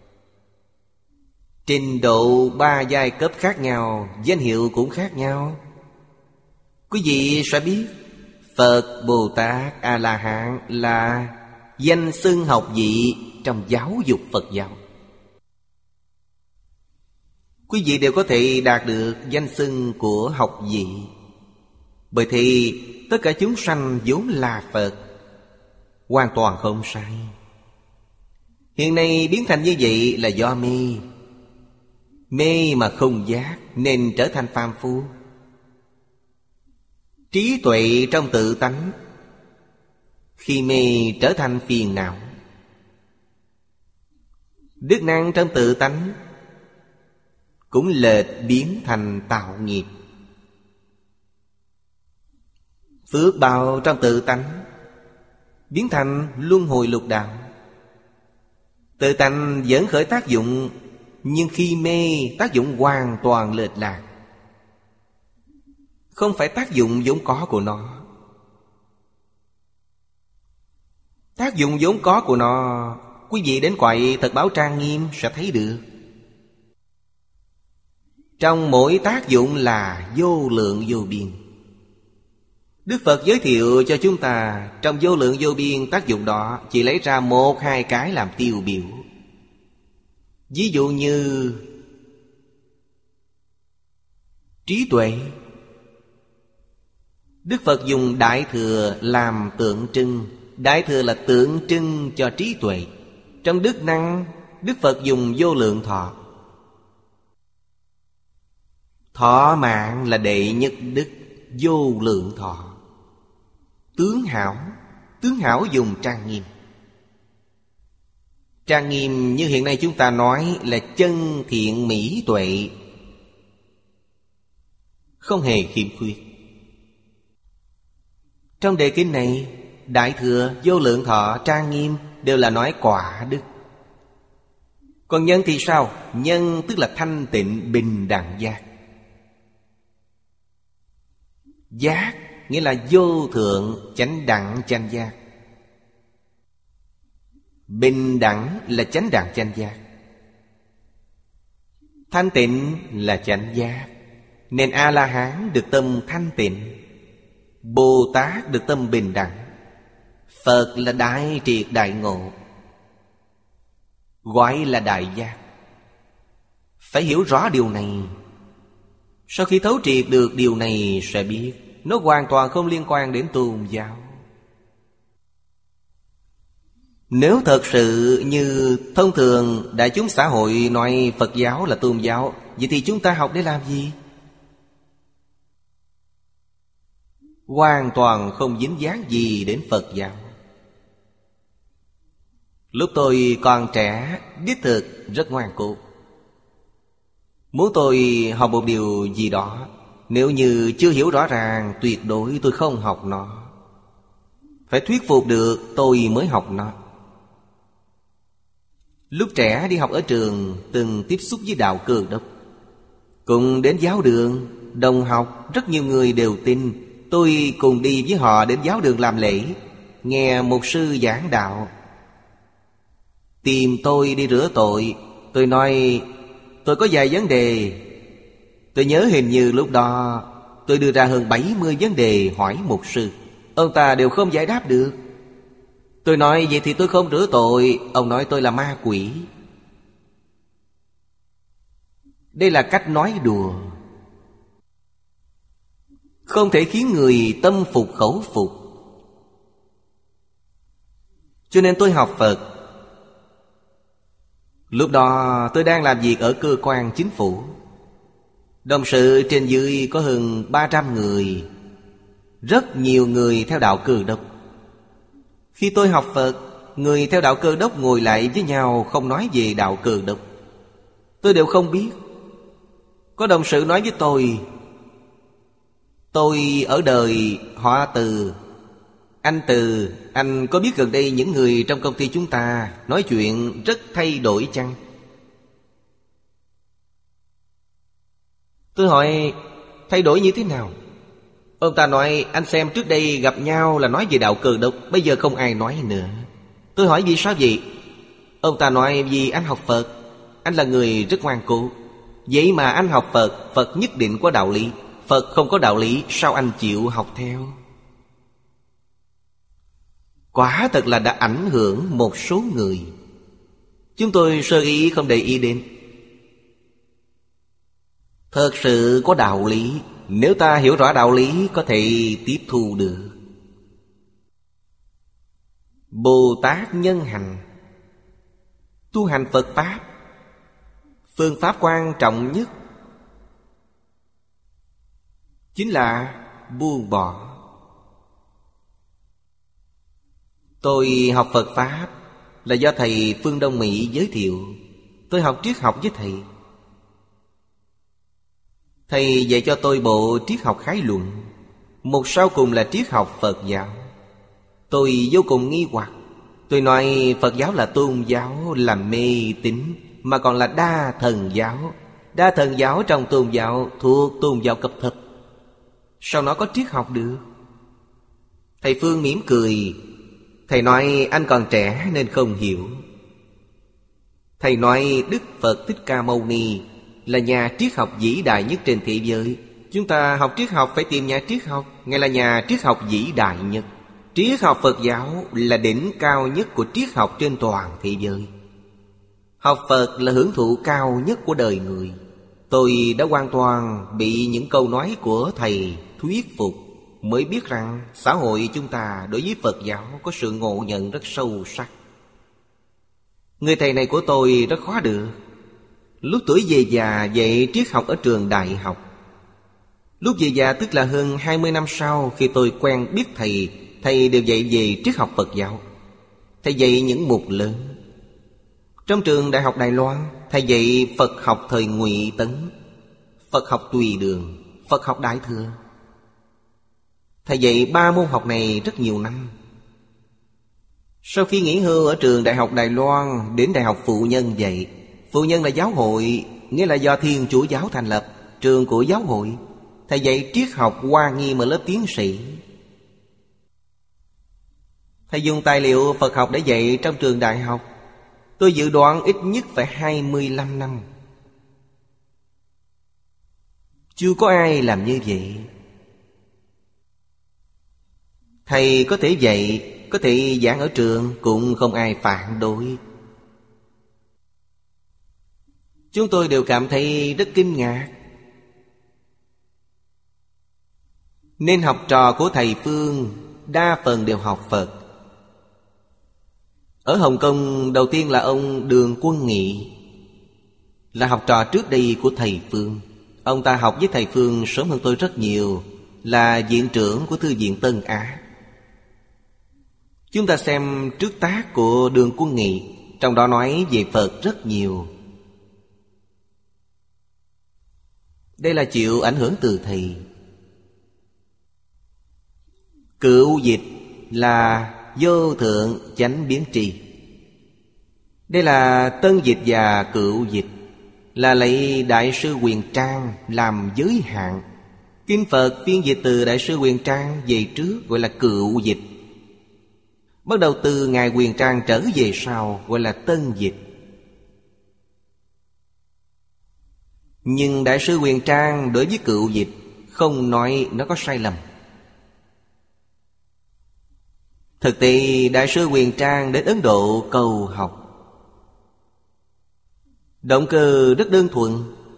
Trình độ ba giai cấp khác nhau, danh hiệu cũng khác nhau. Quý vị sẽ biết Phật, Bồ Tát, A-la-hán là danh xưng học vị trong giáo dục Phật giáo. Quý vị đều có thể đạt được danh xưng của học vị. Bởi thì tất cả chúng sanh vốn là Phật, hoàn toàn không sai. Hiện nay biến thành như vậy là do mê. Mê mà không giác nên trở thành phàm phu. Trí tuệ trong tự tánh khi mê trở thành phiền não. Đức năng trong tự tánh cũng lệch biến thành tạo nghiệp. Phước báo trong tự tánh biến thành luân hồi lục đạo. Tự tánh vẫn khởi tác dụng, nhưng khi mê tác dụng hoàn toàn lệch lạc, không phải tác dụng vốn có của nó. Tác dụng vốn có của nó, quý vị đến cõi thật báo trang nghiêm sẽ thấy được. Trong mỗi tác dụng là vô lượng vô biên. Đức Phật giới thiệu cho chúng ta trong vô lượng vô biên tác dụng đó, chỉ lấy ra một hai cái làm tiêu biểu. Ví dụ như trí tuệ. Đức Phật dùng Đại Thừa làm tượng trưng. Đại Thừa là tượng trưng cho trí tuệ. Trong đức năng, Đức Phật dùng vô lượng thọ. Thọ mạng là đệ nhất đức, vô lượng thọ. Tướng hảo, tướng hảo dùng trang nghiêm. Trang nghiêm như hiện nay chúng ta nói là chân thiện mỹ tuệ, không hề khiếm khuyết. Trong đề kinh này, Đại Thừa, vô lượng thọ, trang nghiêm đều là nói quả đức. Còn nhân thì sao? Nhân tức là thanh tịnh bình đẳng giác. Giác nghĩa là vô thượng chánh đẳng chánh giác. Bình đẳng là chánh đẳng chánh giác. Thanh tịnh là chánh giác. Nên A-la-hán được tâm thanh tịnh, Bồ Tát được tâm bình đẳng, Phật là đại triệt đại ngộ, gọi là đại giác. Phải hiểu rõ điều này. Sau khi thấu triệt được điều này sẽ biết nó hoàn toàn không liên quan đến tôn giáo. Nếu thật sự như thông thường đại chúng xã hội nói Phật giáo là tôn giáo, vậy thì chúng ta học để làm gì? Hoàn toàn không dính dáng gì đến Phật giáo. Lúc tôi còn trẻ, đích thực rất ngoan cố. Muốn tôi học một điều gì đó, nếu như chưa hiểu rõ ràng, tuyệt đối tôi không học nó. Phải thuyết phục được tôi mới học nó. Lúc trẻ đi học ở trường, từng tiếp xúc với đạo Cơ Đốc. Cùng đến giáo đường, đồng học, rất nhiều người đều tin. Tôi cùng đi với họ đến giáo đường làm lễ, nghe mục sư giảng đạo. Tìm tôi đi rửa tội. Tôi nói tôi có vài vấn đề. Tôi nhớ hình như lúc đó tôi đưa ra hơn bảy mươi vấn đề hỏi mục sư. Ông ta đều không giải đáp được. Tôi nói vậy thì tôi không rửa tội. Ông nói tôi là ma quỷ. Đây là cách nói đùa, không thể khiến người tâm phục khẩu phục. Cho nên tôi học Phật. Lúc đó tôi đang làm việc ở cơ quan chính phủ. Đồng sự trên dưới có hơn ba trăm người. Rất nhiều người theo đạo Cơ Đốc. Khi tôi học Phật, người theo đạo Cơ Đốc ngồi lại với nhau không nói về đạo Cơ Đốc. Tôi đều không biết. Có đồng sự nói với tôi, tôi ở đời họ Từ. Anh Từ, anh có biết gần đây những người trong công ty chúng ta nói chuyện rất thay đổi chăng? Tôi hỏi thay đổi như thế nào? Ông ta nói anh xem trước đây gặp nhau là nói về đạo Cơ Đốc, bây giờ không ai nói nữa. Tôi hỏi vì sao vậy? Ông ta nói vì anh học Phật. Anh là người rất ngoan cố. Vậy mà anh học Phật, Phật nhất định có đạo lý. Phật không có đạo lý, sao anh chịu học theo? Quả thật là đã ảnh hưởng một số người. Chúng tôi sơ ý không để ý đến. Thật sự có đạo lý. Nếu ta hiểu rõ đạo lý, có thể tiếp thu được. Bồ Tát nhân hành. Tu hành Phật Pháp, phương pháp quan trọng nhất chính là buông bỏ. Tôi học Phật Pháp là do thầy Phương Đông Mỹ giới thiệu. Tôi học triết học với thầy. Thầy dạy cho tôi bộ triết học khái luận. Một sau cùng là triết học Phật giáo. Tôi vô cùng nghi hoặc. Tôi nói Phật giáo là tôn giáo, là mê tín, mà còn là đa thần giáo. Đa thần giáo trong tôn giáo thuộc tôn giáo cấp thấp, sao nó có triết học được? Thầy Phương mỉm cười. Thầy nói anh còn trẻ nên không hiểu. Thầy nói Đức Phật Thích Ca Mâu Ni là nhà triết học vĩ đại nhất trên thế giới. Chúng ta học triết học phải tìm nhà triết học, Ngài là nhà triết học vĩ đại nhất. Triết học Phật giáo là đỉnh cao nhất của triết học trên toàn thế giới. Học Phật là hưởng thụ cao nhất của đời người. Tôi đã hoàn toàn bị những câu nói của Thầy thuyết phục, mới biết rằng xã hội chúng ta đối với Phật giáo có sự ngộ nhận rất sâu sắc. Người Thầy này của tôi rất khó được. Lúc tuổi về già dạy triết học ở trường đại học. Lúc về già tức là hơn hai mươi năm sau, khi tôi quen biết Thầy, Thầy đều dạy về triết học Phật giáo. Thầy dạy những mục lớn. Trong trường Đại học Đài Loan, Thầy dạy Phật học thời Ngụy Tấn, Phật học Tùy Đường, Phật học Đại Thừa. Thầy dạy ba môn học này rất nhiều năm. Sau khi nghỉ hưu ở trường Đại học Đài Loan, đến Đại học Phụ Nhân dạy. Phụ Nhân là giáo hội, nghĩa là do Thiên Chúa giáo thành lập, trường của giáo hội. Thầy dạy triết học Hoa Nghiêm ở lớp tiến sĩ. Thầy dùng tài liệu Phật học để dạy trong trường đại học. Tôi dự đoán ít nhất phải hai mươi lăm năm. Chưa có ai làm như vậy. Thầy có thể dạy, có thể giảng ở trường, cũng không ai phản đối. Chúng tôi đều cảm thấy rất kinh ngạc. Nên học trò của thầy Phương đa phần đều học Phật. Ở Hồng Kông đầu tiên là ông Đường Quân Nghị, là học trò trước đây của thầy Phương. Ông ta học với thầy Phương sớm hơn tôi rất nhiều, là viện trưởng của Thư viện Tân Á. Chúng ta xem trước tác của Đường Quân Nghị, trong đó nói về Phật rất nhiều. Đây là chịu ảnh hưởng từ thầy. Cựu dịch là vô thượng chánh biến tri. Đây là tân dịch và cựu dịch, là lấy Đại sư Huyền Trang làm giới hạn. Kinh Phật phiên dịch từ Đại sư Huyền Trang về trước gọi là cựu dịch. Bắt đầu từ Ngài Huyền Trang trở về sau gọi là tân dịch. Nhưng Đại sư Huyền Trang đối với cựu dịch không nói nó có sai lầm. Thực tế Đại sư Huyền Trang đến Ấn Độ cầu học. Động cơ rất đơn thuần,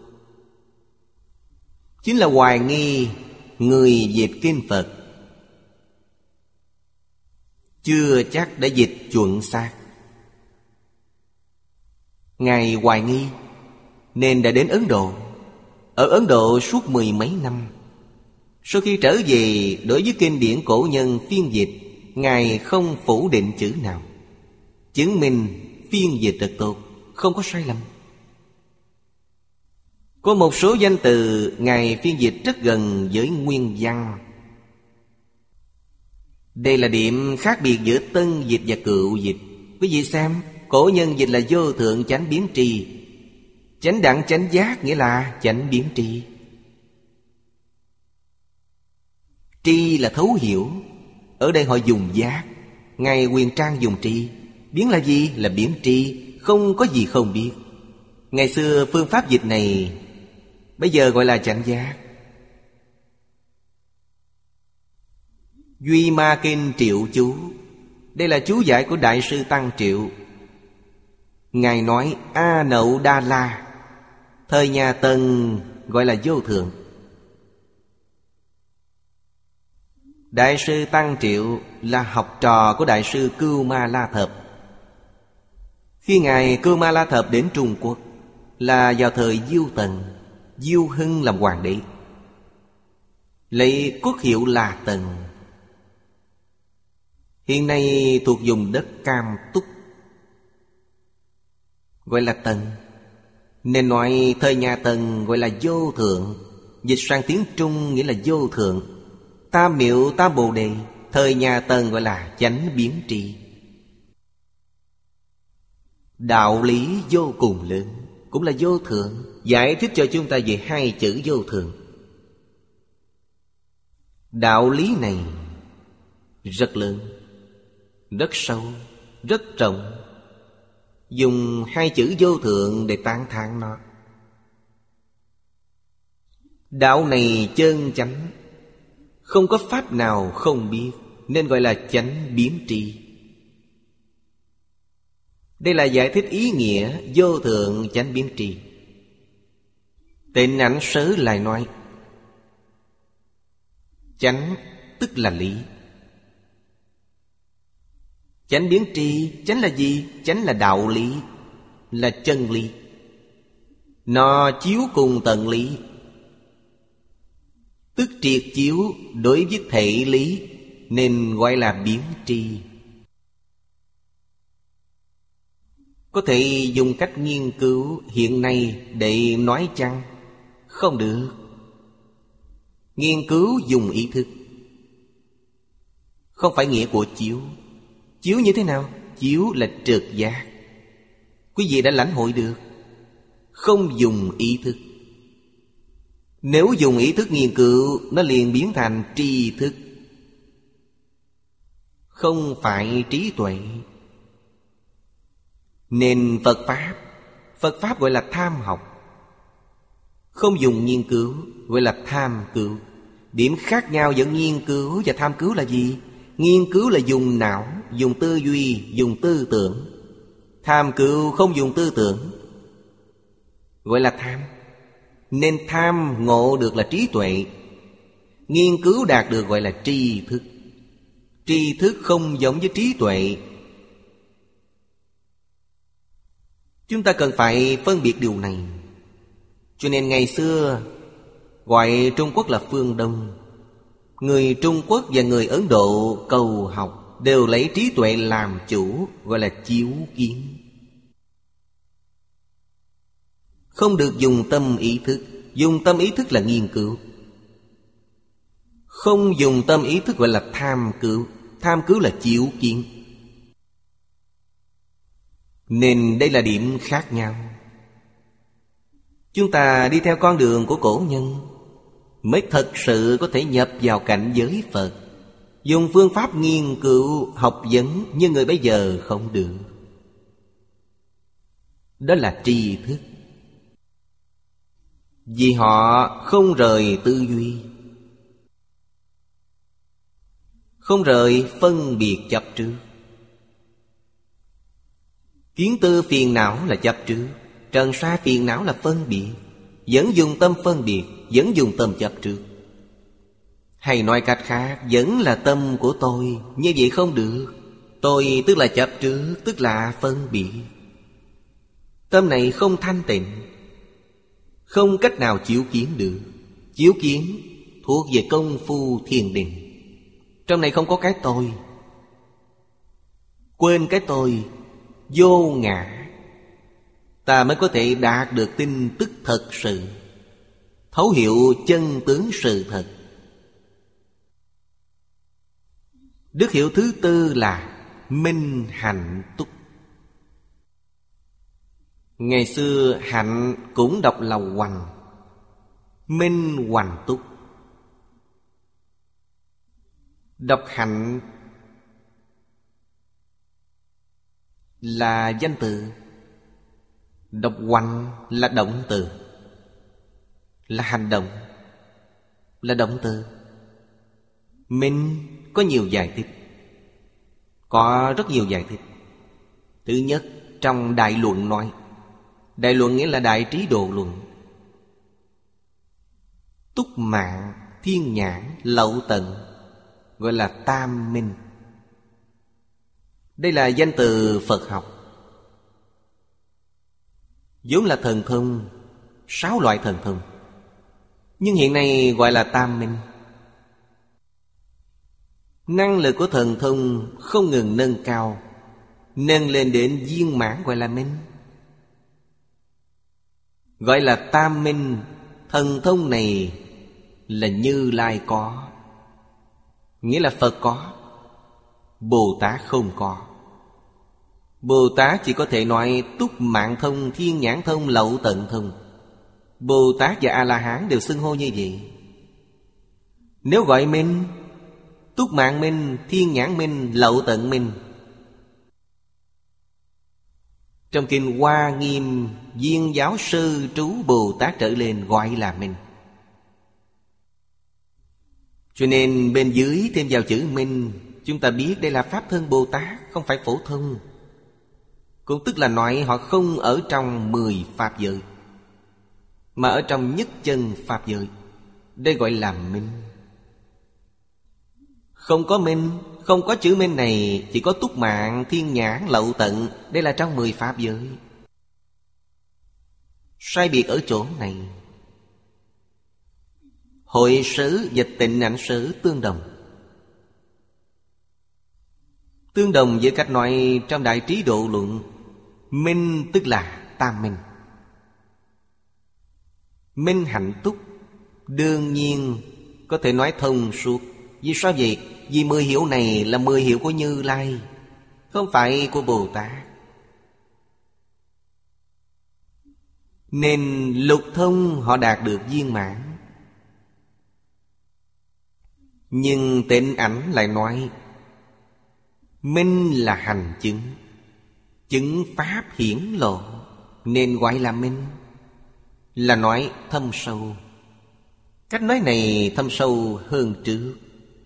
chính là hoài nghi người dịch kinh Phật chưa chắc đã dịch chuẩn xác. Ngài hoài nghi nên đã đến Ấn Độ. Ở Ấn Độ suốt mười mấy năm. Sau khi trở về, đối với kinh điển cổ nhân phiên dịch, Ngài không phủ định chữ nào, chứng minh phiên dịch rất tốt, không có sai lầm. Có một số danh từ Ngài phiên dịch rất gần với nguyên văn. Đây là điểm khác biệt giữa tân dịch và cựu dịch. Quý vị xem, cổ nhân dịch là vô thượng chánh biến tri. Chánh đẳng chánh giác nghĩa là chánh biến tri. Tri là thấu hiểu. Ở đây họ dùng giác. Ngài Huyền Trang dùng tri. Biến là gì? Là biến tri. Không có gì không biết. Ngày xưa phương pháp dịch này bây giờ gọi là chánh giác. Duy Ma Kinh Triệu Chú, đây là chú giải của Đại sư Tăng Triệu. Ngài nói A Nậu Đa La, thời nhà Tần gọi là vô thượng. Đại sư Tăng Triệu là học trò của Đại sư Cưu Ma La Thập. Khi Ngài Cưu Ma La Thập đến Trung Quốc là vào thời Diêu Tần. Diêu Hưng làm hoàng đế, lấy quốc hiệu là Tần. Hiện nay thuộc vùng đất Cam Túc, gọi là Tần. Nên nói thời nhà Tần gọi là vô thượng. Dịch sang tiếng Trung nghĩa là vô thượng. Tam Miệu Tam Bồ Đề, thời nhà Tần gọi là chánh biến tri. Đạo lý vô cùng lớn, cũng là vô thượng. Giải thích cho chúng ta về hai chữ vô thượng. Đạo lý này rất lớn, rất sâu, rất rộng. Dùng hai chữ vô thượng để tán thán nó. Đạo này chân chánh, không có pháp nào không biết, nên gọi là chánh biến tri. Đây là giải thích ý nghĩa vô thượng chánh biến tri. Tịnh Ảnh Sớ lại nói, chánh tức là lý. Chánh biến tri, chánh là gì? Chánh là đạo lý, là chân lý. Nó chiếu cùng tận lý, tức triệt chiếu đối với thể lý, nên gọi là biến tri. Có thể dùng cách nghiên cứu hiện nay để nói chăng? Không được. Nghiên cứu dùng ý thức, không phải nghĩa của chiếu. Chiếu như thế nào? Chiếu là trực giác. Quý vị đã lãnh hội được. Không dùng ý thức. Nếu dùng ý thức nghiên cứu, nó liền biến thành tri thức, không phải trí tuệ. Nên Phật Pháp, Phật Pháp gọi là tham học. Không dùng nghiên cứu, gọi là tham cứu. Điểm khác nhau giữa nghiên cứu và tham cứu là gì? Nghiên cứu là dùng não, dùng tư duy, dùng tư tưởng. Tham cứu không dùng tư tưởng, gọi là tham. Nên tham ngộ được là trí tuệ, nghiên cứu đạt được gọi là tri thức. Tri thức không giống với trí tuệ. Chúng ta cần phải phân biệt điều này. Cho nên ngày xưa gọi Trung Quốc là phương Đông. Người Trung Quốc và người Ấn Độ cầu học đều lấy trí tuệ làm chủ, gọi là chiếu kiến. Không được dùng tâm ý thức. Dùng tâm ý thức là nghiên cứu. Không dùng tâm ý thức gọi là tham cứu. Tham cứu là chiếu kiến. Nên đây là điểm khác nhau. Chúng ta đi theo con đường của cổ nhân mới thật sự có thể nhập vào cảnh giới Phật. Dùng phương pháp nghiên cứu, học vấn như người bây giờ không được. Đó là tri thức. Vì họ không rời tư duy, không rời phân biệt chấp trước. Kiến tư phiền não là chấp trước, trần sa phiền não là phân biệt. Vẫn dùng tâm phân biệt, vẫn dùng tâm chấp trước. Hay nói cách khác, vẫn là tâm của tôi. Như vậy không được. Tôi tức là chấp trước, tức là phân biệt. Tâm này không thanh tịnh, không cách nào chiếu kiến được. Chiếu kiến thuộc về công phu thiền định. Trong này không có cái tôi. Quên cái tôi, vô ngã, ta mới có thể đạt được tin tức thật sự, thấu hiểu chân tướng sự thật. Đức hiệu thứ tư là minh hạnh túc. Ngày xưa hạnh cũng đọc là hoằng, minh hoằng túc. Đọc hạnh là danh từ, đọc hoằng là động từ, là hành động, là động từ. Minh có nhiều giải thích, có rất nhiều giải thích. Thứ nhất, trong Đại Luận nói, Đại Luận nghĩa là Đại Trí Độ Luận. Túc mạng, thiên nhãn, lậu tận, gọi là tam minh. Đây là danh từ Phật học, vốn là thần thông, sáu loại thần thông, nhưng hiện nay gọi là tam minh. Năng lực của thần thông không ngừng nâng cao, nâng lên đến viên mãn gọi là minh, gọi là tam minh. Thần thông này là Như Lai có, nghĩa là Phật có, Bồ Tát không có. Bồ Tát chỉ có thể nói túc mạng thông, thiên nhãn thông, lậu tận thông. Bồ Tát và A-la-hán đều xưng hô như vậy. Nếu gọi minh, túc mạng minh, thiên nhãn minh, lậu tận minh. Trong kinh Hoa Nghiêm, viên giáo sư trú Bồ Tát trở lên gọi là minh. Cho nên bên dưới thêm vào chữ minh, chúng ta biết đây là Pháp Thân Bồ Tát, không phải phổ thông. Cũng tức là nói họ không ở trong mười Pháp giới, mà ở trong nhất chân Pháp giới. Đây gọi là minh. Không có minh, không có chữ minh này, chỉ có túc mạng, thiên nhãn, lậu tận. Đây là trong mười Pháp giới. Sai biệt ở chỗ này. Hội xứ và tịnh ảnh xứ tương đồng. Tương đồng với cách nói trong Đại Trí Độ Luận. Minh tức là tam minh. Minh hạnh túc, đương nhiên có thể nói thông suốt. Vì sao vậy? Vì mười hiệu này là mười hiệu của Như Lai, không phải của Bồ Tát. Nên lục thông họ đạt được viên mãn. Nhưng tịnh ảnh lại nói minh là hành chứng, chứng pháp hiển lộ, nên gọi là minh. Là nói thâm sâu. Cách nói này thâm sâu hơn trước.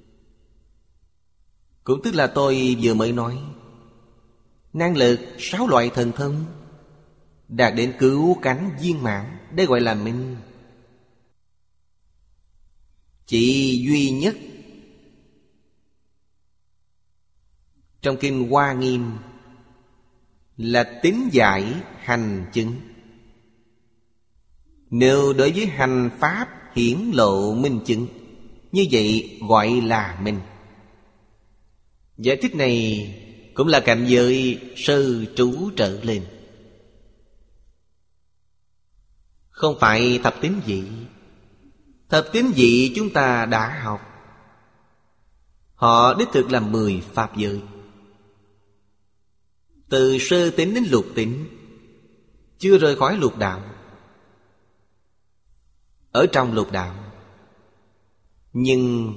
Cũng tức là tôi vừa mới nói, năng lực sáu loại thần thông đạt đến cứu cánh viên mãn. Đây gọi là minh. Chỉ duy nhất trong Kinh Hoa Nghiêm là tín giải hành chứng. Nếu đối với hành pháp hiển lộ minh chứng, như vậy gọi là minh. Giải thích này cũng là cảnh giới sơ trú trở lên, không phải thập tín vị. Thập tín vị chúng ta đã học. Họ đích thực là mười Pháp giới, từ sơ tín đến lục tín, chưa rời khỏi lục đạo. Ở trong lục đạo, nhưng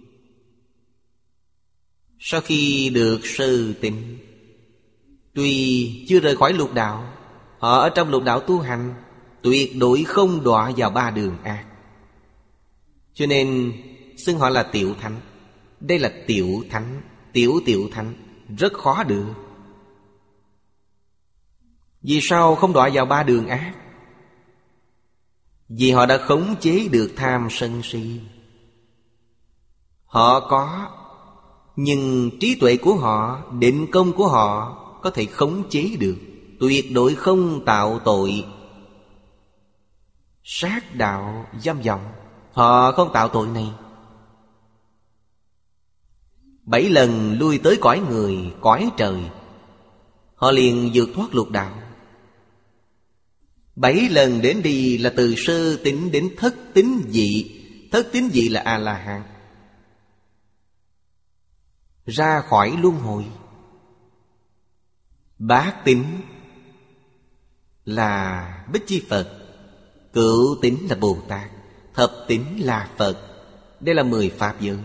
sau khi được sơ tín, tuy chưa rời khỏi lục đạo, họ ở trong lục đạo tu hành, tuyệt đối không đọa vào ba đường ác. Cho nên xưng họ là tiểu thánh. Đây là tiểu thánh, tiểu tiểu thánh, rất khó được. Vì sao không đọa vào ba đường ác? Vì họ đã khống chế được tham sân si. Họ có, nhưng trí tuệ của họ, định công của họ có thể khống chế được, tuyệt đối không tạo tội sát đạo dâm vọng. Họ không tạo tội này. Bảy lần lui tới cõi người, cõi trời, họ liền vượt thoát lục đạo. Bảy lần đến đi là từ sơ tín đến thất tín vị. Thất tín vị là A-la-hán, ra khỏi luân hồi. Bát tín là Bích Chi Phật, cửu tín là Bồ Tát, thập tín là Phật. Đây là mười Pháp giới.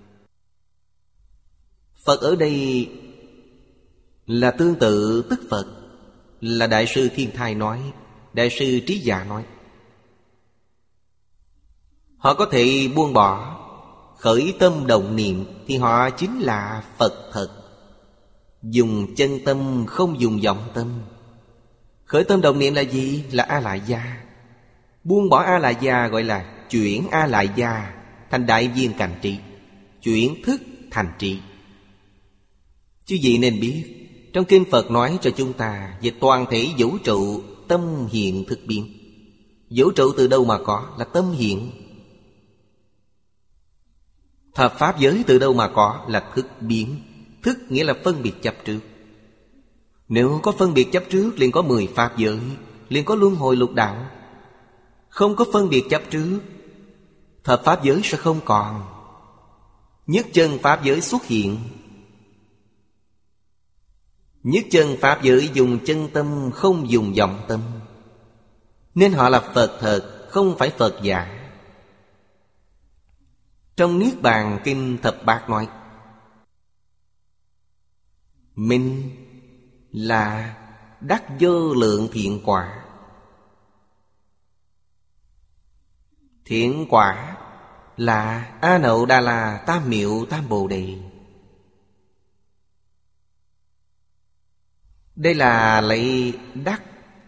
Phật ở đây là tương tự tức Phật, là Đại sư Thiên Thai nói, Đại sư Trí Dạ nói. Họ có thể buông bỏ, khởi tâm động niệm, thì họ chính là Phật thật. Dùng chân tâm, không dùng vọng tâm. Khởi tâm động niệm là gì? Là A-lại gia. Buông bỏ A-lại gia gọi là chuyển A-lại gia thành đại viên cảnh trí, chuyển thức thành trí. Chứ gì nên biết, trong Kinh Phật nói cho chúng ta về toàn thể vũ trụ tâm hiện thức biến. Vũ trụ từ đâu mà có? Là tâm hiện. Thập Pháp giới từ đâu mà có? Là thức biến. Thức nghĩa là phân biệt chấp trước. Nếu có phân biệt chấp trước, liền có mười Pháp giới, liền có luân hồi lục đạo. Không có phân biệt chấp trước, thập Pháp giới sẽ không còn. Nhất chân Pháp giới xuất hiện. Nhất chân Pháp giới dùng chân tâm, không dùng vọng tâm, nên họ là Phật thật, không phải Phật giả. Trong Niết Bàn Kinh Thập Bát nói, minh là đắc vô lượng thiện quả. Thiện quả là A Nậu Đà La Tam Miệu Tam Bồ Đề. Đây là lấy đắc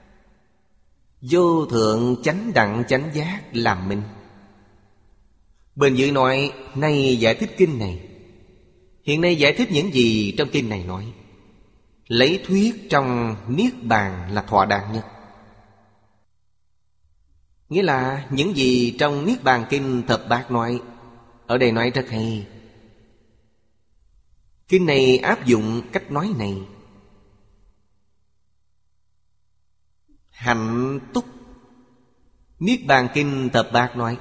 vô thượng chánh đẳng chánh giác làm minh. Bên dưới nói này giải thích kinh này. Hiện nay giải thích những gì trong kinh này nói. Lấy thuyết trong Niết Bàn là thỏa đáng nhất. Nghĩa là những gì trong Niết Bàn Kinh Thập Bát nói, ở đây nói rất hay. Kinh này áp dụng cách nói này. Hạnh túc. Niết Bàn Kinh Thập Bát nói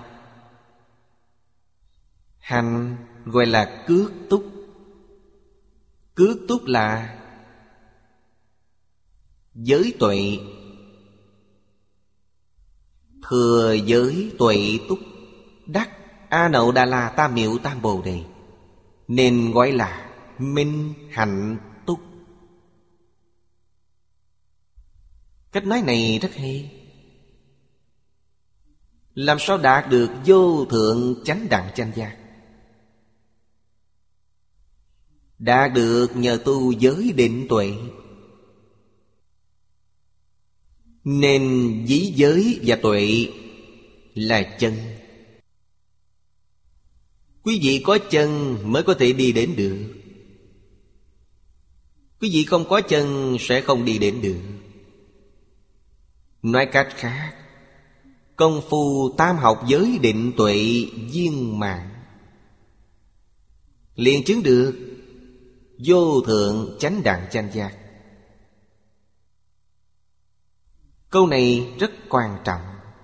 hành gọi là cước túc. Cước túc là giới tuệ. Thừa giới tuệ túc đắc A Nậu Đà La Tam Miệu Tam Bồ Đề, nên gọi là minh hạnh túc. Cách nói này rất hay. Làm sao đạt được vô thượng chánh đẳng chánh giác? Đạt được nhờ tu giới định tuệ. Nên dí giới và tuệ là chân. Quý vị có chân mới có thể đi đến được. Quý vị không có chân sẽ không đi đến được. Nói cách khác, công phu tam học giới định tuệ viên mãn, liền chứng được vô thượng chánh đẳng chánh giác. Câu này rất quan trọng.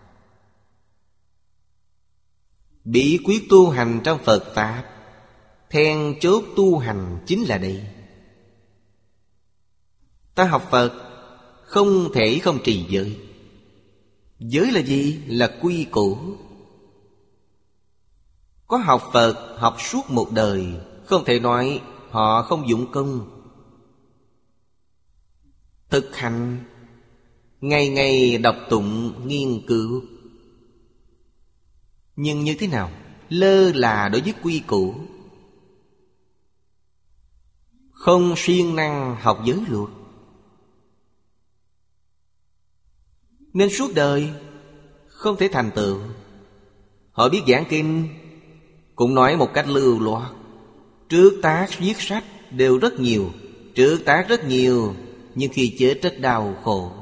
Bí quyết tu hành trong Phật Pháp, then chốt tu hành chính là đây. Ta học Phật không thể không trì giới. Giới là gì? Là quy củ. Có học Phật học suốt một đời, không thể nói họ không dụng công. Thực hành, ngày ngày đọc tụng nghiên cứu. Nhưng như thế nào? Lơ là đối với quy củ, không siêng năng học giới luật, nên suốt đời không thể thành tựu. Họ biết giảng kinh cũng nói một cách lưu loát. Trước tác viết sách đều rất nhiều, trước tác rất nhiều, nhưng khi chết rất đau khổ.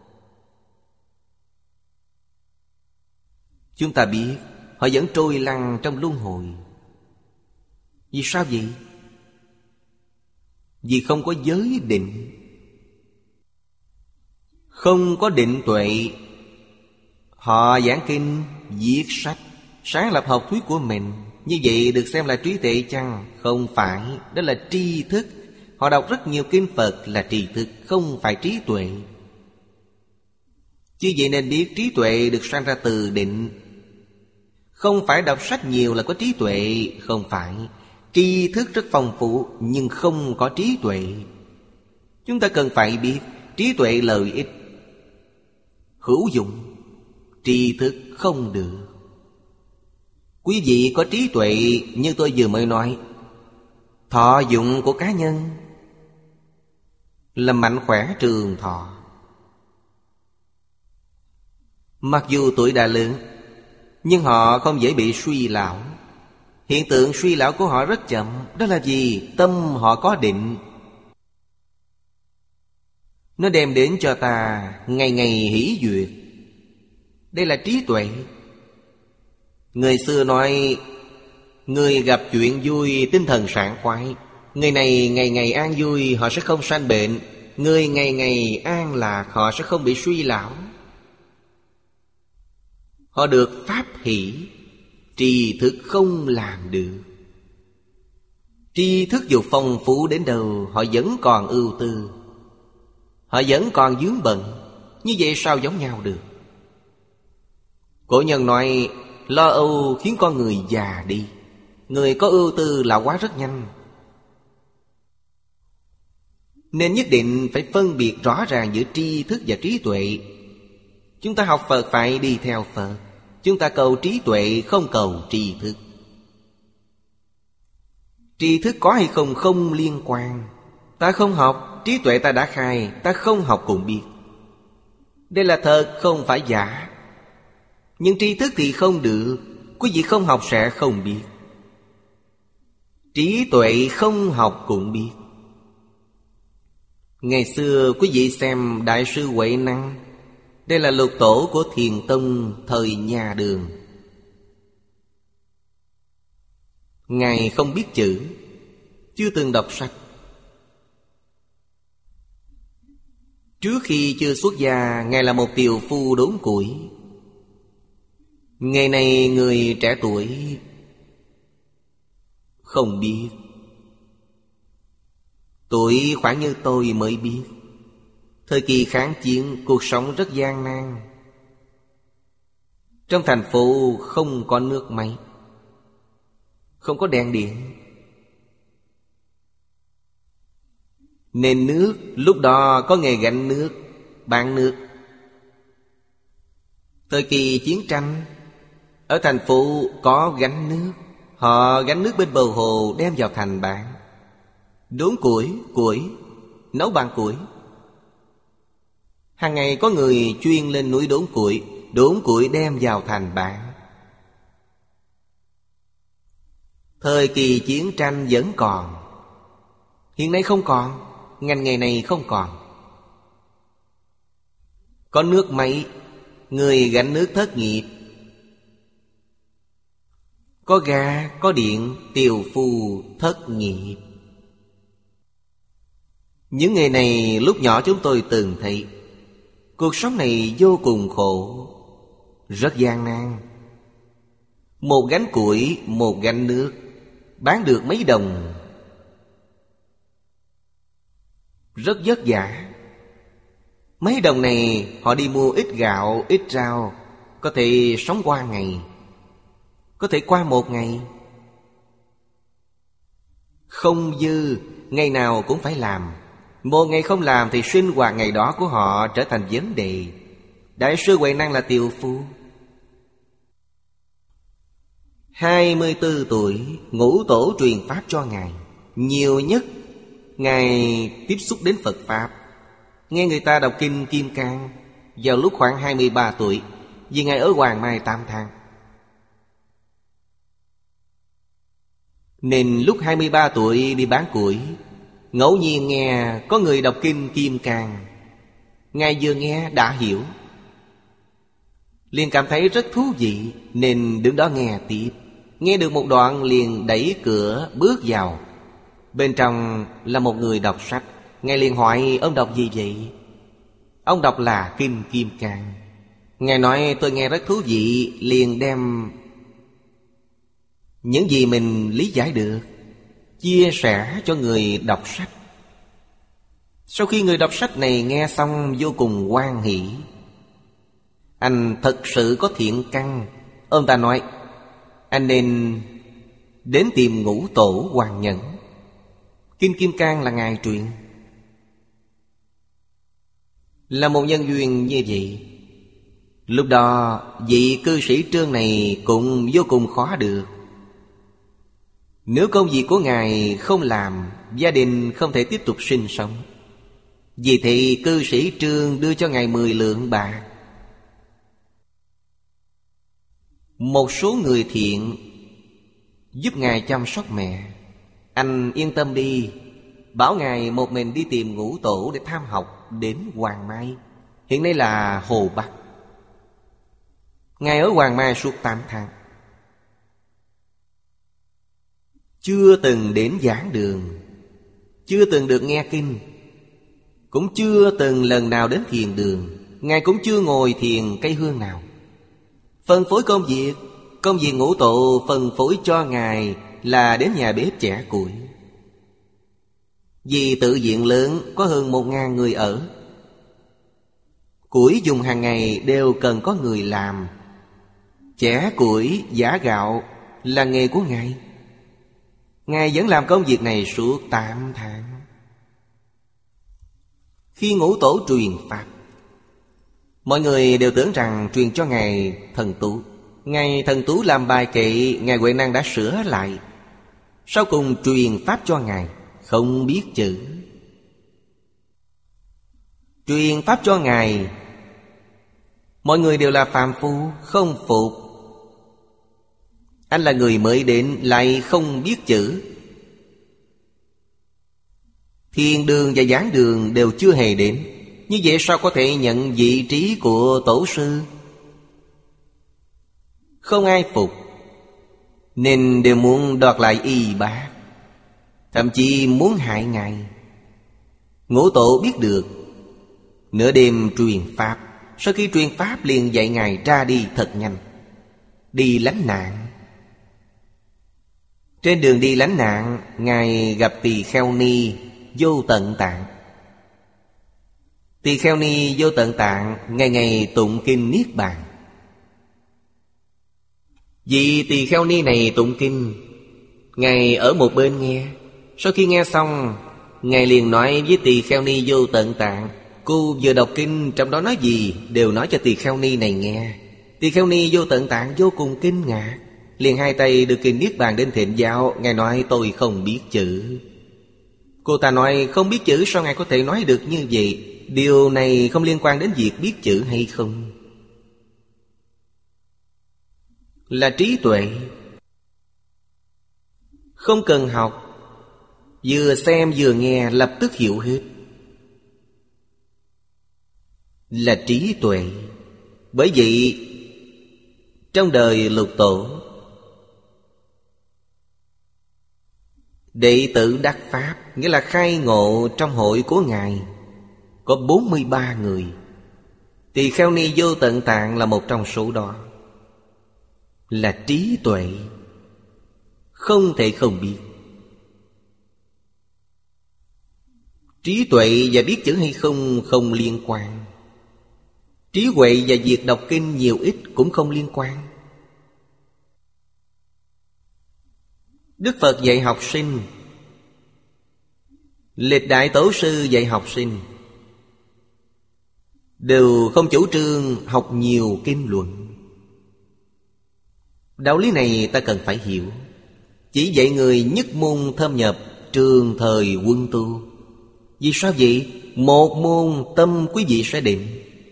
Chúng ta biết họ vẫn trôi lăn trong luân hồi. Vì sao vậy? Vì không có giới định, không có định tuệ. Họ giảng kinh, viết sách, sáng lập học thuyết của mình. Như vậy được xem là trí tuệ chăng? Không phải, đó là tri thức. Họ đọc rất nhiều kinh Phật là tri thức, không phải trí tuệ. Chứ vậy nên biết trí tuệ được sanh ra từ định. Không phải đọc sách nhiều là có trí tuệ. Không phải, tri thức rất phong phú nhưng không có trí tuệ. Chúng ta cần phải biết trí tuệ lợi ích hữu dụng, tri thức không được. Quý vị có trí tuệ như tôi vừa mới nói, thọ dụng của cá nhân là mạnh khỏe trường thọ. Mặc dù tuổi đã lớn, nhưng họ không dễ bị suy lão. Hiện tượng suy lão của họ rất chậm. Đó là gì? Tâm họ có định. Nó đem đến cho ta ngày ngày hỷ duyệt. Đây là trí tuệ. Người xưa nói, người gặp chuyện vui tinh thần sảng khoái. Người này ngày ngày an vui, họ sẽ không sanh bệnh. Người ngày ngày an lạc, họ sẽ không bị suy lão. Họ được pháp hỷ. Tri thức không làm được. Tri thức dù phong phú đến đâu, họ vẫn còn ưu tư, họ vẫn còn vướng bận. Như vậy sao giống nhau được? Cổ nhân nói, lo âu khiến con người già đi. Người có ưu tư lão hóa rất nhanh. Nên nhất định phải phân biệt rõ ràng giữa tri thức và trí tuệ. Chúng ta học Phật phải đi theo Phật. Chúng ta cầu trí tuệ không cầu tri thức. Tri thức có hay không không liên quan. Ta không học, trí tuệ ta đã khai, ta không học cũng biết. Đây là thật, không phải giả. Nhưng tri thức thì không được. Quý vị không học sẽ không biết. Trí tuệ không học cũng biết. Ngày xưa quý vị xem Đại sư Huệ Năng. Đây là lục tổ của Thiền Tông thời nhà Đường. Ngài không biết chữ, chưa từng đọc sách. Trước khi chưa xuất gia, Ngài là một tiều phu đốn củi. Ngày này người trẻ tuổi không biết. Tuổi khoảng như tôi mới biết. Thời kỳ kháng chiến, cuộc sống rất gian nan. Trong thành phố không có nước máy, không có đèn điện, nên nước lúc đó có nghề gánh nước, bán nước. Thời kỳ chiến tranh, ở thành phố có gánh nước. Họ gánh nước bên bờ hồ đem vào thành bán. Đốn củi, củi, nấu bằng củi. Hàng ngày có người chuyên lên núi đốn củi, đốn củi đem vào thành bán. Thời kỳ chiến tranh vẫn còn. Hiện nay không còn. Ngành nghề này không còn. Có nước máy, người gánh nước thất nghiệp. Có ga, có điện, tiều phu thất nghiệp. Những nghề này lúc nhỏ chúng tôi từng thấy. Cuộc sống này vô cùng khổ, rất gian nan. Một gánh củi, một gánh nước, bán được mấy đồng, rất vất vả. Mấy đồng này họ đi mua ít gạo, ít rau, có thể sống qua ngày, có thể qua một ngày. Không dư, ngày nào cũng phải làm. Một ngày không làm thì sinh hoạt ngày đó của họ trở thành vấn đề. Đại sư Huệ Năng là tiều phu. Hai mươi tư tuổi, ngũ tổ truyền pháp cho Ngài. Nhiều nhất Ngài tiếp xúc đến Phật Pháp, nghe người ta đọc kinh Kim Cang vào lúc khoảng hai mươi ba tuổi. Vì Ngài ở Hoàng Mai tám tháng, nên lúc hai mươi ba tuổi đi bán củi, ngẫu nhiên nghe có người đọc kinh Kim Cang. Ngài vừa nghe đã hiểu, liền cảm thấy rất thú vị, nên đứng đó nghe tiếp. Nghe được một đoạn liền đẩy cửa bước vào. Bên trong là một người đọc sách. Ngài liền hỏi ông đọc gì vậy? Ông đọc là kinh Kim Cang. Ngài nói tôi nghe rất thú vị, liền đem những gì mình lý giải được chia sẻ cho người đọc sách. Sau khi người đọc sách này nghe xong vô cùng hoan hỷ. Anh thật sự có thiện căn. Ông ta nói anh nên đến tìm ngũ tổ Hoàng Nhẫn. Kinh Kim Cang là Ngài truyền. Là một nhân duyên như vậy. Lúc đó vị cư sĩ Trương này cũng vô cùng khó được. Nếu công việc của Ngài không làm, gia đình không thể tiếp tục sinh sống. Vì thì cư sĩ Trương đưa cho Ngài mười lượng bạc. Một số người thiện giúp Ngài chăm sóc mẹ. Anh yên tâm đi, bảo Ngài một mình đi tìm ngũ tổ để tham học đến Hoàng Mai. Hiện nay là Hồ Bắc. Ngài ở Hoàng Mai suốt tám tháng, chưa từng đến giảng đường, chưa từng được nghe kinh, cũng chưa từng lần nào đến thiền đường. Ngài cũng chưa ngồi thiền cây hương nào. Phân phối công việc, công việc ngũ tổ phân phối cho Ngài là đến nhà bếp chẻ củi. Vì tự viện lớn có hơn một ngàn người ở. Củi dùng hàng ngày đều cần có người làm. Chẻ củi, giã gạo là nghề của Ngài. Ngài vẫn làm công việc này suốt tám tháng. Khi ngũ tổ truyền pháp, mọi người đều tưởng rằng truyền cho Ngài Thần Tú. Ngài Thần Tú làm bài kệ, Ngài Huệ Năng đã sửa lại. Sau cùng truyền pháp cho Ngài, không biết chữ. Truyền pháp cho Ngài, mọi người đều là phàm phu, không phục. Anh là người mới đến, lại không biết chữ. Thiên đường và giảng đường đều chưa hề đến. Như vậy sao có thể nhận vị trí của tổ sư? Không ai phục, nên đều muốn đoạt lại y bát, thậm chí muốn hại Ngài. Ngũ tổ biết được, nửa đêm truyền pháp. Sau khi truyền pháp liền dạy Ngài ra đi thật nhanh, đi lánh nạn. Trên đường đi lánh nạn, Ngài gặp Tỳ Kheo Ni Vô Tận Tạng. Tỳ Kheo Ni Vô Tận Tạng ngày ngày tụng kinh Niết Bàn. Vì Tỳ Kheo Ni này tụng kinh, Ngài ở một bên nghe. Sau khi nghe xong, Ngài liền nói với Tỳ Kheo Ni Vô Tận Tạng: cô vừa đọc kinh, trong đó nói gì đều nói cho Tỳ Kheo Ni này nghe. Tỳ Kheo Ni Vô Tận Tạng vô cùng kinh ngạc, liền hai tay đưa kinh Niết Bàn đến thỉnh giáo. Ngài nói: tôi không biết chữ. Cô ta nói: không biết chữ sao Ngài có thể nói được như vậy? Điều này không liên quan đến việc biết chữ hay không, là trí tuệ. Không cần học, vừa xem vừa nghe lập tức hiểu hết, là trí tuệ. Bởi vậy trong đời lục tổ, đệ tử đắc pháp, nghĩa là khai ngộ trong hội của Ngài, có bốn mươi ba người. Tỳ Kheo Ni Vô Tận Tạng là một trong số đó. Là trí tuệ, không thể không biết. Trí tuệ và biết chữ hay không không liên quan. Trí huệ và việc đọc kinh nhiều ít cũng không liên quan. Đức Phật dạy học sinh, lịch đại tổ sư dạy học sinh, đều không chủ trương học nhiều kinh luận. Đạo lý này ta cần phải hiểu. Chỉ dạy người nhất môn thâm nhập, trường thời quân tu. Vì sao vậy? Một môn tâm quý vị sẽ định.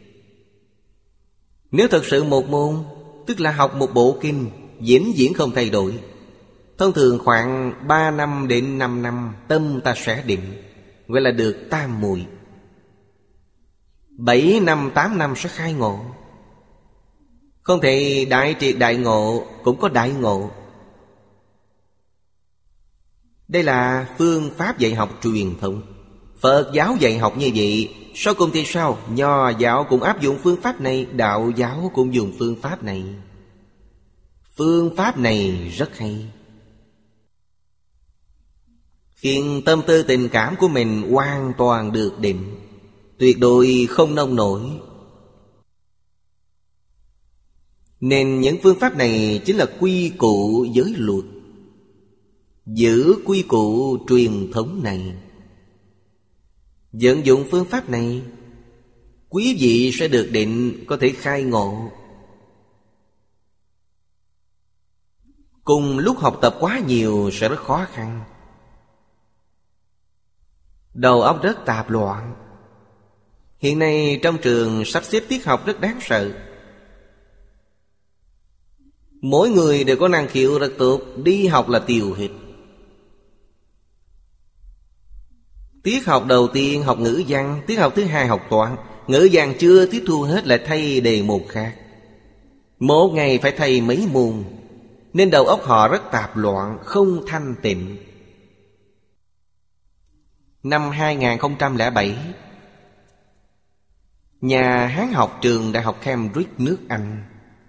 Nếu thật sự một môn, tức là học một bộ kinh, vĩnh viễn không thay đổi. Thông thường khoảng ba năm đến năm năm tâm ta sẽ định, gọi là được tam muội. Bảy năm, tám năm sẽ khai ngộ. Không thể đại triệt đại ngộ, cũng có đại ngộ. Đây là phương pháp dạy học truyền thống. Phật giáo dạy học như vậy, sau cùng thì sao? Nho giáo cũng áp dụng phương pháp này, đạo giáo cũng dùng phương pháp này. Phương pháp này rất hay, khiến tâm tư tình cảm của mình hoàn toàn được định, tuyệt đối không nông nổi. Nên những phương pháp này chính là quy củ giới luật. Giữ quy củ truyền thống này, vận dụng phương pháp này, quý vị sẽ được định, có thể khai ngộ. Cùng lúc học tập quá nhiều sẽ rất khó khăn, đầu óc rất tạp loạn. Hiện nay trong trường sắp xếp tiết học rất đáng sợ. Mỗi người đều có năng khiếu rất tốt, đi học là tiêu hết. Tiết học đầu tiên học ngữ văn, tiết học thứ hai học toán. Ngữ văn chưa tiếp thu hết lại thay đề môn khác. Một ngày phải thay mấy môn, nên đầu óc họ rất tạp loạn, không thanh tịnh. Năm hai không không bảy, nhà Hán học trường Đại học Cambridge nước Anh,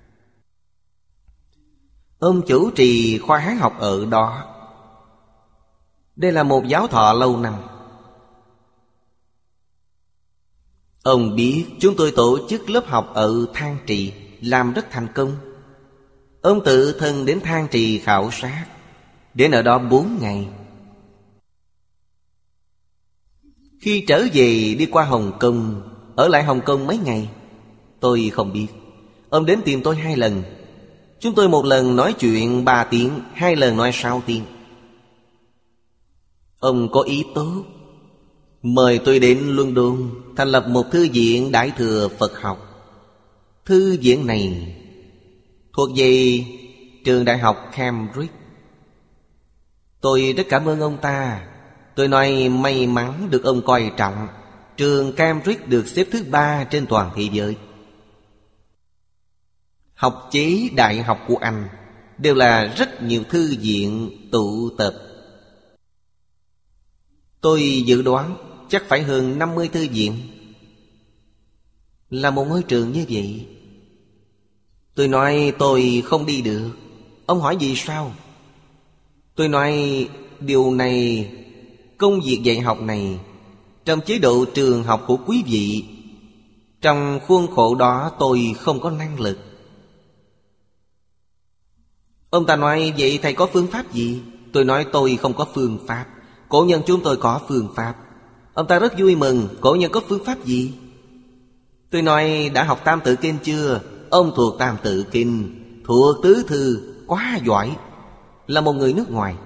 ông chủ trì khoa Hán học ở đó. Đây là một giáo thọ lâu năm. Ông biết chúng tôi tổ chức lớp học ở Thang Trì, làm rất thành công. Ông tự thân đến Thang Trì khảo sát, đến ở đó bốn ngày. Khi trở về đi qua Hồng Kông, ở lại Hồng Kông mấy ngày, tôi không biết. Ông đến tìm tôi hai lần. Chúng tôi một lần nói chuyện ba tiếng, hai lần nói sáu tiếng. Ông có ý tốt, mời tôi đến London thành lập một thư viện Đại Thừa Phật học. Thư viện này thuộc về trường đại học Cambridge. Tôi rất cảm ơn ông ta. Tôi nói may mắn được ông coi trọng. Trường Cambridge được xếp thứ ba trên toàn thế giới. Học chế đại học của Anh đều là rất nhiều thư viện tụ tập. Tôi dự đoán chắc phải hơn năm mươi thư viện. Là một ngôi trường như vậy. Tôi nói tôi không đi được. Ông hỏi vì sao? Tôi nói điều này, công việc dạy học này, trong chế độ trường học của quý vị, trong khuôn khổ đó tôi không có năng lực. Ông ta nói vậy thầy có phương pháp gì? Tôi nói tôi không có phương pháp. Cổ nhân chúng tôi có phương pháp. Ông ta rất vui mừng. Cổ nhân có phương pháp gì? Tôi nói đã học Tam Tự Kinh chưa? Ông thuộc Tam Tự Kinh, thuộc tứ thư, quá giỏi. Là một người nước ngoài.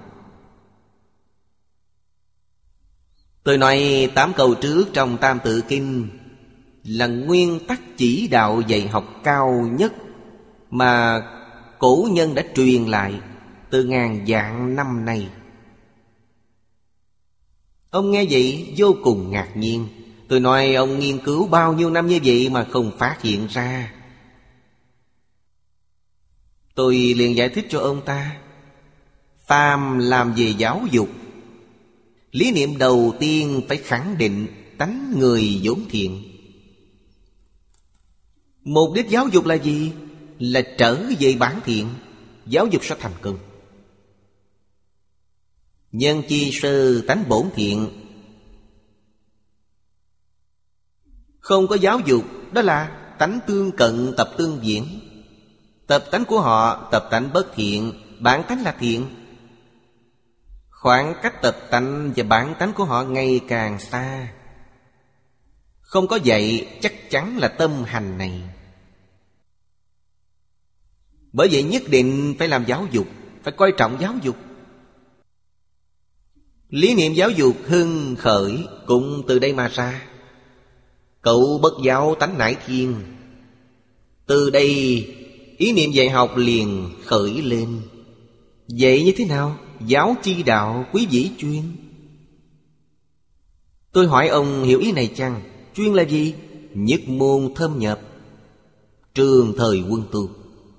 Tôi nói tám câu trước trong Tam Tự Kinh là nguyên tắc chỉ đạo dạy học cao nhất mà cổ nhân đã truyền lại từ ngàn vạn năm nay. Ông nghe vậy vô cùng ngạc nhiên. Tôi nói ông nghiên cứu bao nhiêu năm như vậy mà không phát hiện ra. Tôi liền giải thích cho ông ta. Phàm làm về giáo dục, lý niệm đầu tiên phải khẳng định tánh người vốn thiện. Mục đích giáo dục là gì? Là trở về bản thiện. Giáo dục sẽ thành công. Nhân chi sơ tánh bổn thiện. Không có giáo dục, đó là tánh tương cận tập tương diễn. Tập tánh của họ tập tánh bất thiện, bản tánh là thiện. Khoảng cách tập tánh và bản tánh của họ ngày càng xa. Không có dạy chắc chắn là tâm hành này. Bởi vậy nhất định phải làm giáo dục, phải coi trọng giáo dục. Lý niệm giáo dục hưng khởi cũng từ đây mà ra. Cậu bất giáo tánh nải thiên. Từ đây ý niệm dạy học liền khởi lên. Vậy như thế nào? Giáo chi đạo quý vĩ chuyên. Tôi hỏi ông hiểu ý này chăng? Chuyên là gì? Nhất môn thâm nhập, trường thời quân tu.